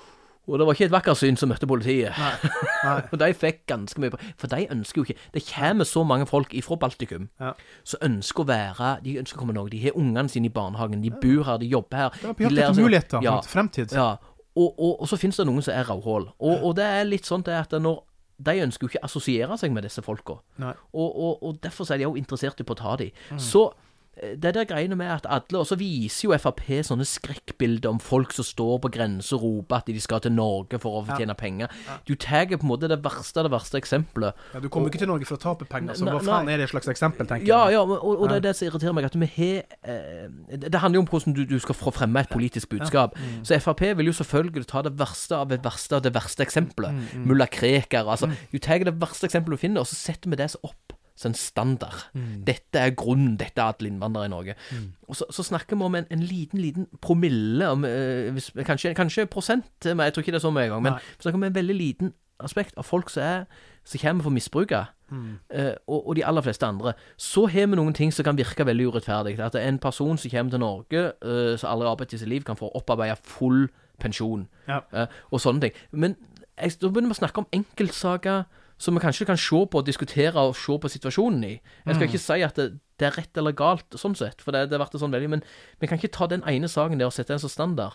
Og det var ikke et vakkert syn som møtte politiet. Nei. Nei. Og de fikk ganske mye, for de ønsker jo ikke, det kommer så mange folk ifra Baltikum, ja. Som ønsker å være, de ønsker å komme til Norge, de har ungene sine i barnehagen, de bor her, de jobber her. Ja, vi har ikke muligheter ja, for fremtid. Ja, og, og, og så finnes det noen som er rauhål. Og, og det er litt sånn det at når, de ønsker jo ikke assosiere seg med disse folka. Og, og, og derfor er de jo interessert i på å ta de. Mm. Så det der greiene med at alle, og så viser jo F R P sånne skrekkbilder om folk som står på grense og roper at de skal til Norge for å fortjene ja. Penger. Ja. Du tager på en måte det verste det verste eksempelet. Ja, du kommer og, ikke til Norge for å tape penger, så hva faen er det et slags eksempel, tenker ja, jeg? Ja, og, og det er det som irriterer meg, at vi har, eh, det handler jo om hvordan du, du skal få fremme et politisk budskap. Ja. Mm. Så F R P vil jo selvfølgelig ta det verste av det verste av det verste eksempelet. Mm, mm. Mulla Krekar, altså. Mm. Du tager det verste eksempelet du finner, og så setter vi det så opp. Sånn standard. Mm. Dette er grunnen, dette er alle innvandrere i Norge. Mm. Og så, så snakker vi om en, en liten, liten promille, om, eh, hvis, kanskje, kanskje prosent, men jeg tror ikke det er så mye en gang, men vi snakker om en veldig liten aspekt av folk som, er, som kommer for misbruket, mm. eh, og, og de aller fleste andre. Så har vi noen ting som kan virke veldig urettferdig. At en person som kommer til Norge, eh, som aldri har arbeidet i sitt liv, kan få opparbeide full pensjon, ja. eh, og sånne ting. Men jeg, da begynner vi å snakke om enkeltsaker, som vi kanskje kan se på og diskutere og se på situasjonen i. Jeg skal mm. ikke si at det, det er rett eller galt sånn sett, for det, det har vært sånn veldig, men vi kan ikke ta den ene saken der og sette den som standard.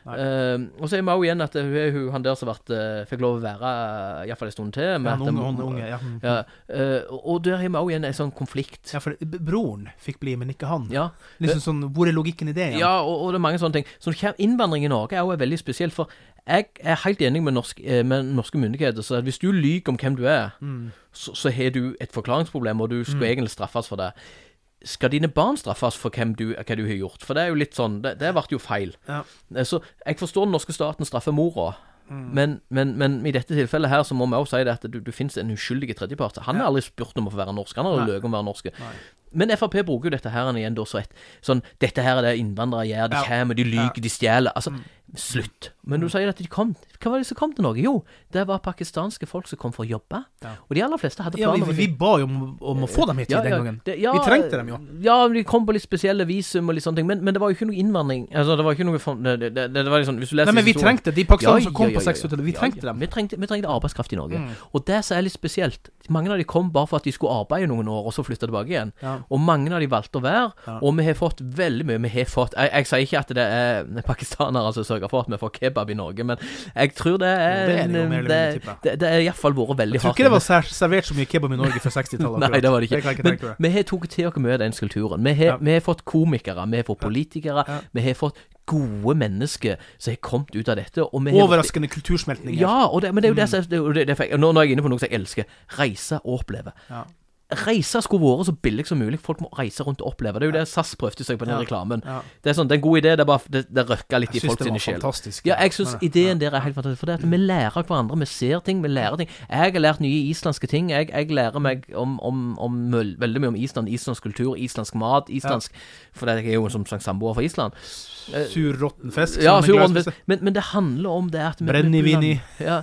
Uh, og så er vi også igjen at hun er hun, han der som vært, uh, fikk lov å være uh, i hvert fall en stund til. Ja, med han at, unge, unge, ja. ja uh, og der er vi også igjen en sånn konflikt. Ja, for broren fikk bli, men ikke han. Ja. Liksom sånn, hvor er logikken i det igjen? Ja, og, og det er mange sånne ting. Så innvandring i Norge er jo veldig spesielt, for jeg er helt enig med, norsk, med norske myndigheter, så hvis du lyger om hvem du er, mm. så, så har du et forklaringsproblem, og du skal mm. egentlig straffes for det. Skal dine barn straffes for hvem du, hva du har gjort? For det er jo litt sånn, det, det ble jo feil. Ja. Så jeg forstår den norske staten straffer mora, mm. men, men, men i dette tilfellet her så må vi også si det at du, du finnes en uskyldig tredjepart. Han har ja. aldri spurt om å få være norsk, han har løg om å være norsk. Nei. Men F R P bruker jo dette her igjen da så et, sånn, dette her er det innvandrere gjør, de ja. kommer, de lyger, ja. de stjeler, altså, mm. slutt. Men du sier at de kom, hva var det som kom til Norge? Jo, det var pakistanske folk som kom for å jobbe, ja. og de aller fleste hadde planer. Ja, vi, vi ba jo om, om å få dem hit ja, den ja, gangen. Det, ja, vi trengte dem jo. Ja, de kom på litt spesielle visum og litt sånne ting, men, men det var jo ikke noe innvandring, altså det var ikke noe, det, det, det, det var liksom, hvis du leser Nei, men vi historien, trengte, de pakistanere ja, som kom ja, ja, ja, på sekstitallet, vi trengte ja, ja. dem. Vi trengte, vi trengte arbeidskraft i Norge, mm. og det som er litt spesielt, mange av de kom bare for at de skulle arbeide noen år, og så flytte tilbake igjen, ja. og mange av de valgte å være, ja. og vi har fått veldig mye, vi har fått, jeg, jeg sier ikke at det er pakistanere som sørger for at vi får kebab i Norge, men jeg tror det er, det, er det, det, det, det er i hvert fall vært veldig hardt. Jeg tror ikke det var servert så mye kebab i Norge for sekstitallet. Nei, det var det ikke. Det ikke men vi har tok til oss mye av den skulturen. Vi har, ja. vi har fått komikere, vi har fått politikere, ja. vi har fått gode mennesker som har kommet ut av dette. Og vi Overraskende har, kultursmeltninger. Ja, og det, men det er jo det, det, det, det, det nå, nå er jeg inne på noe som jeg elsker. Reise og oppleve. Ja. Reise skulle være så billig som mulig. Folk må reise rundt og oppleve. Det er jo det S A S prøvde seg på den ja. reklamen. Ja. Det er sånn, det er en god idé, det er bare, det, det røkker litt i folks sine sjel. Ja, jeg synes ideen der er helt fantastisk, for det er at vi lærer hverandre, vi ser ting, vi lærer ting. Jeg har lært nye islandske ting, jeg, jeg lærer meg om, om, om, veldig mye om Island, islandsk kultur, islandsk mat, islandsk, ja. for det er jo som sagt samboer fra Island. Sur rotten fisk. Ja, sur rotten fisk. Men, men det handler om det at Brennivin i. Ja.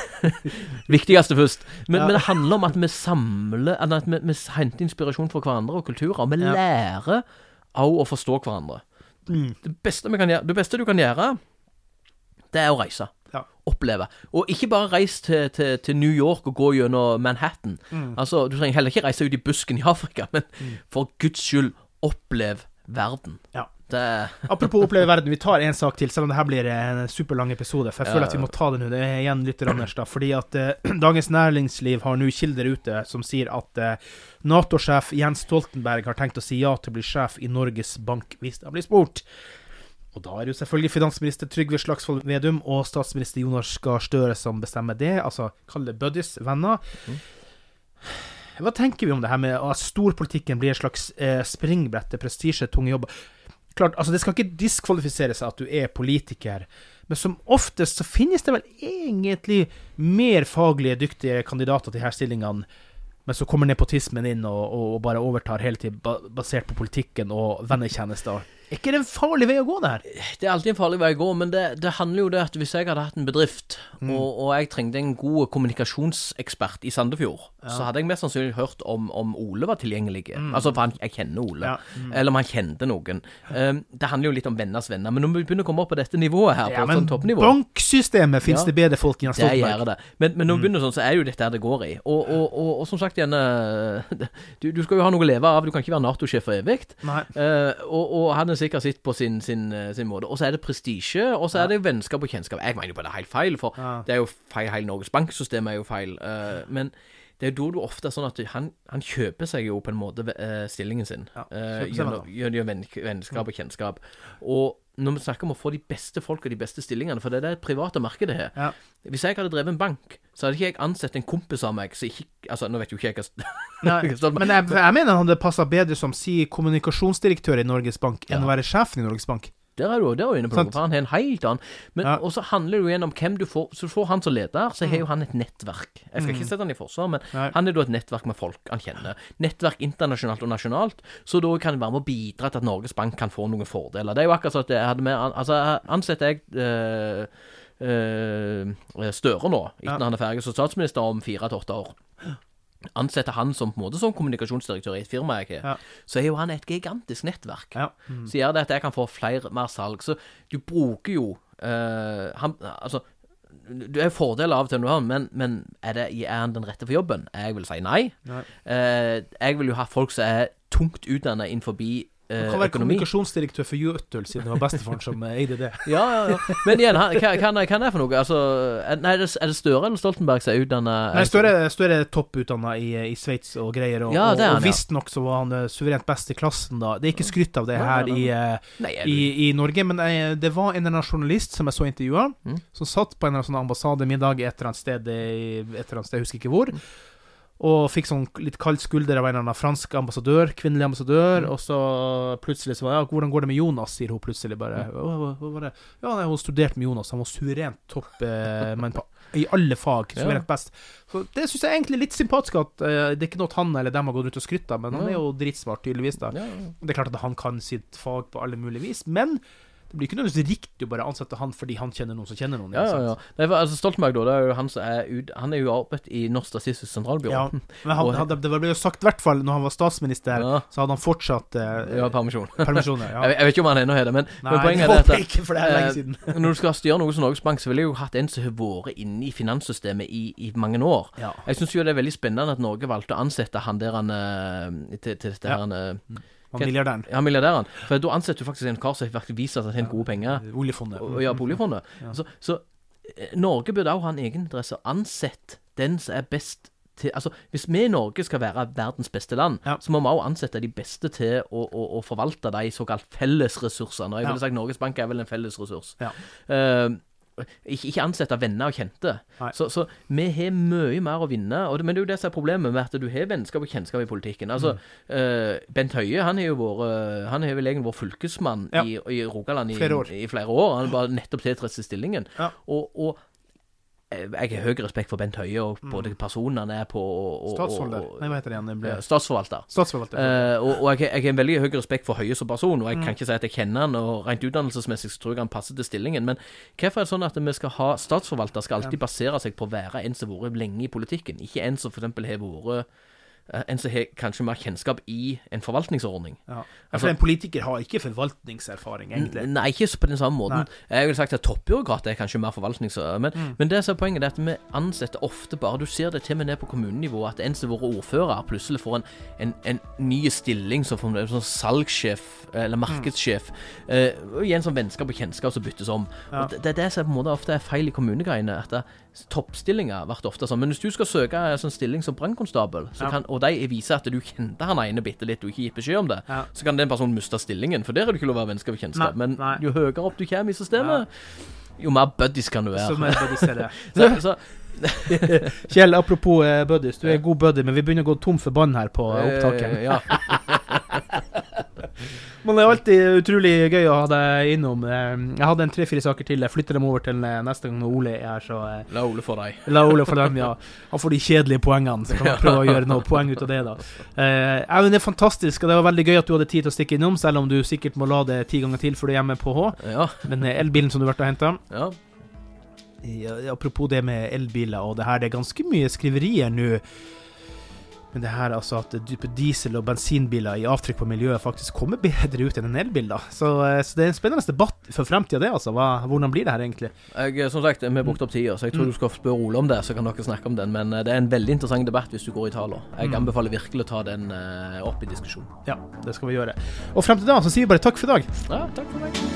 Viktigste først. Men, ja. men det handler om at vi samler, at vi, vi henter inspirasjon fra hverandre og kulturer, og vi ja. lærer av å forstå hverandre. Mm. Det, beste vi kan gjøre, det beste du kan gjøre, det er å reise. Ja. Oppleve. Og ikke bare reise til, til, til New York og gå gjennom Manhattan. Mm. Altså, du trenger heller ikke reise ut i busken i Afrika, men mm. for Guds skyld, opplev verden. Ja. Det... Apropos oppleve verden, vi tar en sak til, selv om det her blir en superlang episode, for jeg ja. føler at vi må ta det nå. Det er igjen lytter Anders da, fordi at uh, Dagens Næringsliv har nå kilder ute som sier at uh, NATO-sjef Jens Stoltenberg har tenkt å si ja til å bli sjef i Norges Bank hvis det blir spurt. Og da er det jo selvfølgelig finansminister Trygve Slagsvold Vedum og statsminister Jonas Gahr Støre som bestemmer det, altså kall det buddies, venner. Mm. Hva tenker vi om det her med at storpolitikken blir en slags eh, springbrett til prestisje, tunge jobber? Klart, altså det skal ikke diskvalifisere seg at du er politiker, men som oftest så finnes det vel egentlig mer faglige, dyktige kandidater til her stillingene, men så kommer nepotismen inn og, og bare overtar hele tiden basert på politikken og vennetjenester. Er ikke det en farlig vei å gå der? Det er alltid en farlig vei å gå, men det, det handler jo det at hvis jeg hadde hatt en bedrift, mm. og, og jeg trengte en god kommunikasjonsekspert i Sandefjord, ja. så hadde jeg mest sannsynlig hørt om, om Ole var tilgjengelig. Mm. Altså, for han, jeg kjenner Ole. Ja. Mm. Eller om han kjente noen. Um, det handler jo litt om venners venner, men når vi begynner å komme opp på dette nivået her, ja, på sånn toppnivå. Banksystemet finnes ja. det bedre folk i Jens Stoltenberg. Det gjør det. Men, men når vi begynner sånn, så er jo dette her det går i. Og, og, og, og som sagt igjen, du, du skal jo ha noe å leve av, du kan ikke være NATO-sjef for evigt. Uh, og, og han er sikkert sitt på sin, sin, sin måte. Og så er det prestisje, og så er det vennskap og kjennskap. Jeg mener jo på det er helt feil, for ja. det er jo feil, hele Norges banksystem er jo feil. Uh, men det er jo da du ofte er sånn at han, han kjøper seg jo på en måte uh, stillingen sin. Ja, uh, gjennom, gjennom venn, vennskap og kjennskap. Og når vi snakker om å få de beste folk og de beste stillingene, for det er det private markedet her. Ja. Hvis jeg hadde drevet en bank, så hadde ikke jeg ansett en kompis av meg, så ikke, altså, nå vet jo ikke jeg Nei, men jeg, jeg mener han hadde passet bedre som si kommunikasjonsdirektør i Norges Bank, enn ja. å være sjefen i Norges Bank. Der er du, der er du inne på noe, for han har en helt annen. Men ja. også handler det jo igjen om hvem du får, så får han som leder, så har jo han et nettverk. Jeg skal ikke sette han i forsvar, men Nei. han er da et nettverk med folk han kjenner. Nettverk internasjonalt og nasjonalt, så da kan det være med å bidra til at Norges Bank kan få noen fordeler. Det er jo akkurat sånn at jeg hadde med, altså ansett jeg øh, øh, Støre nå, etter ja. han er ferdig som statsminister om fire til åtte år. Ansetter han som på en måte som kommunikasjonsdirektør i et firma jeg ja. så er jo han et gigantisk nettverk. Ja. Mm. Så gjør det at jeg kan få flere, mer salg. Så du bruker jo uh, han, altså, du er fordeler av og til noe, men, men er, det, er han den rette for jobben? Jeg vil si nei. nei. Uh, jeg vil jo ha folk som er tungt utdannet innenfor eh, Han kan være økonomi. kommunikasjonsdirektør for Jøtul, siden det var bestefaren som eide det. Ja, ja, ja. Men igjen, han, hva, hva, hva er det for noe? Altså, er, nei, er, det, er det Støre eller Stoltenberg som er utdannet? Nei, Støre, Støre er topputdannet i, i Sveits og greier, og, ja, og, han, og visst nok så var han uh, suverent best i klassen da. Det er ikke skrytt av det ja, her ja, i, uh, nei, i, i Norge, men uh, det var en eller annen journalist som jeg så intervjuet, mm. som satt på en eller annen ambassademiddag et eller annet sted, et eller annet sted, jeg husker ikke hvor, mm. og fikk sånn litt kald skulder av en eller annen fransk ambassadør, kvinnelig ambassadør, mm. og så plutselig så var ja, hvordan går det med Jonas, sier hun plutselig bare. Mm. Hva, hva var det? Ja, nei, hun studerte med Jonas, han var suverent topp, eh, men på, i alle fag, suverent best. Så det synes jeg egentlig er litt sympatisk at eh, det er ikke noe han eller dem har gått ut og skrytt av, men han er jo dritsmart tydeligvis da. Ja, ja. Det er klart at han kan sitt fag på alle mulige vis, men det blir ikke nødvendigvis riktig å bare ansette han fordi han kjenner noen som kjenner noen. Ja, ja, ja. Det var, altså Stoltenberg da, det er jo han som er ut, han er jo arbeidet i Norsk Statistisk Sentralbyrå. Ja, men han, hadde, det ble jo sagt i hvert fall når han var statsminister, ja. så hadde han fortsatt eh, ja, permisjon. Permisjoner, ja. jeg, jeg vet ikke om han ennå har det, men, Nei, men poenget er dette, ikke, for det er lenge siden. Når du skal styre noe som Norges Bank, så ville jeg jo hatt en som har vært inne i finanssystemet i, i mange år. Ja. Jeg synes jo det er veldig spennende at Norge valgte å ansette han der han, til, til dette her ja. Han milliardæren. Ja, milliardæren. For da ansetter du faktisk en kar som faktisk viser at han har gode penger. Oljefondet. Og, ja, på oljefondet. Ja. Så, så Norge burde også ha en egen interesse å ansette den som er best til, altså hvis vi i Norge skal være verdens beste land, ja. så må vi også ansette de beste til å, å, å forvalte de såkalt fellesressursene. Og jeg ville ja. sagt Norges Bank er vel en fellesressurs. Ja. Uh, Ikke, ikke ansette venner og kjente. Så, så vi har mye mer å vinne. Og det, men det er jo det som er problemet med at du har vennskap og kjennskap i politikken. Altså, mm. uh, Bent Høie, han er jo vår, uh, han er vel egentlig vår fylkesmann ja. i, i Rogaland i flere år. I, i flere år. Han er bare nettopp tiltredt til stillingen. Ja. Og, og jeg har høy respekt for Bent Høie og både personen han er på og, og, Statsholder, nei hva heter det igjen? Ble... Statsforvalter. Statsforvalter. Uh, og, og jeg, jeg har en veldig høy respekt for Høie som person, og jeg mm. kan ikke si at jeg kjenner han, og rent utdannelsesmessig så tror jeg han passer til stillingen, men hvorfor er det sånn at vi skal ha statsforvalter skal alltid basere seg på å være en som har vært lenge i politikken, ikke en som for eksempel har vært en som har kanskje mer kjennskap i en forvaltningsordning. Ja, for altså, en politiker har ikke forvaltningserfaring, egentlig. Nei, ikke på den samme måten. Nei. Jeg vil sagt at toppbyråkrat er kanskje mer forvaltningserfaring, men, mm. men det som er poenget er at vi ansetter ofte bare, du ser det til og med ned på kommunenivå, at en som har vært ordfører plutselig får en, en, en ny stilling som en sånn salgssjef eller markedssjef, mm. uh, og igjen sånn vennskap og kjennskap som byttes om. Ja. Og det, det er det som på en måte ofte er feil i kommunegreiene, at det, toppstillinger vært ofte sånn, men hvis du skal søke en sånn stilling som brannkonstabel, så kan, og de viser at du kjente han ene bitte litt og ikke gitt beskjed om det, ja. så kan den personen miste stillingen, for der er du ikke lov å være vennskap og kjennskap, nei, men nei. jo høyere opp du kommer i systemet, ja. jo mer buddies kan du være. Så mer buddies er det. så, så. Kjell, apropos uh, buddies, du er god buddy, men vi begynner å gå tom for bånd her på uh, opptaket. Ja. Men det er alltid utrolig gøy å ha deg innom. Jeg hadde en tre-fire saker til. Jeg flytter dem over til neste gang når Ole er her, så la Ole for deg. La Ole for dem, ja. Han får de kjedelige poengene, så kan man prøve å gjøre noe poeng ut av det da. Eh, men det er fantastisk, og det var veldig gøy at du hadde tid til å stikke innom, selv om du sikkert må la det ti ganger til før du er hjemme på H. Ja. Men elbilen som du har vært og hentet. Ja. Ja, apropos det med elbiler og det her, det er ganske mye skriverier nå. Men det her altså at diesel- og bensinbiler i avtrykk på miljøet faktisk kommer bedre ut enn en elbil da. Så, så det er en spennende debatt for fremtiden det altså. Hva, hvordan blir det her egentlig? Jeg, som sagt, vi har brukt opp tida, så jeg tror mm. du skal spørre Ole om det, så kan dere snakke om den. Men det er en veldig interessant debatt hvis du går i taler. Jeg mm. anbefaler virkelig å ta den uh, opp i diskusjon. Ja, det skal vi gjøre. Og frem til da så sier vi bare takk for i dag. Ja, takk for meg.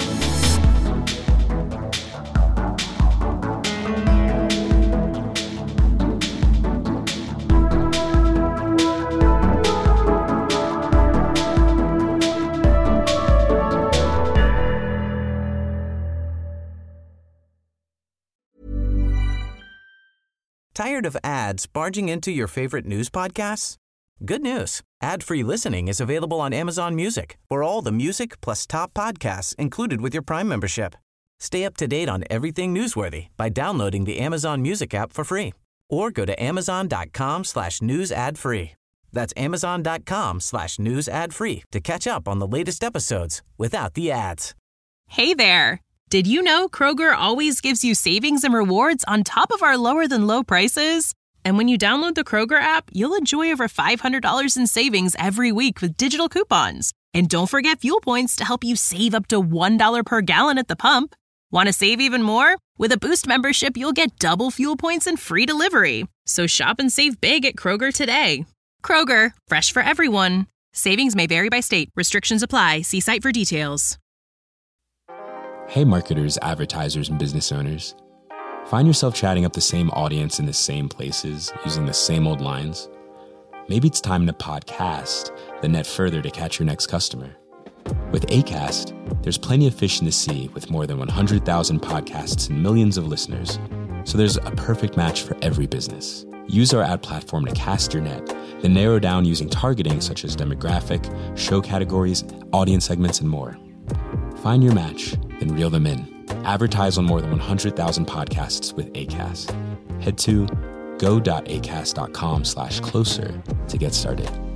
Tired of ads barging into your favorite news podcasts? Good news. Ad-free listening is available on Amazon Music for all the music plus top podcasts included with your Prime membership. Stay up to date on everything newsworthy by downloading the Amazon Music app for free or go to amazon.com slash news ad free. That's amazon.com slash news ad free to catch up on the latest episodes without the ads. Hey there. Did you know Kroger always gives you savings and rewards on top of our lower-than-low prices? And when you download the Kroger app, you'll enjoy over five hundred dollars in savings every week with digital coupons. And don't forget fuel points to help you save up to one dollar per gallon at the pump. Want to save even more? With a Boost membership, you'll get double fuel points and free delivery. So shop and save big at Kroger today. Kroger, fresh for everyone. Savings may vary by state. Restrictions apply. See site for details. Hey marketers, advertisers, and business owners. Find yourself chatting up the same audience in the same places, using the same old lines? Maybe it's time to podcast the net further to catch your next customer. With Acast, there's plenty of fish in the sea with more than one hundred thousand podcasts and millions of listeners. So there's a perfect match for every business. Use our ad platform to cast your net, then narrow down using targeting such as demographic, show categories, audience segments, and more. Find your match, then reel them in. Advertise on more than one hundred thousand podcasts with Acast. Head to go.acast.com slash closer to get started.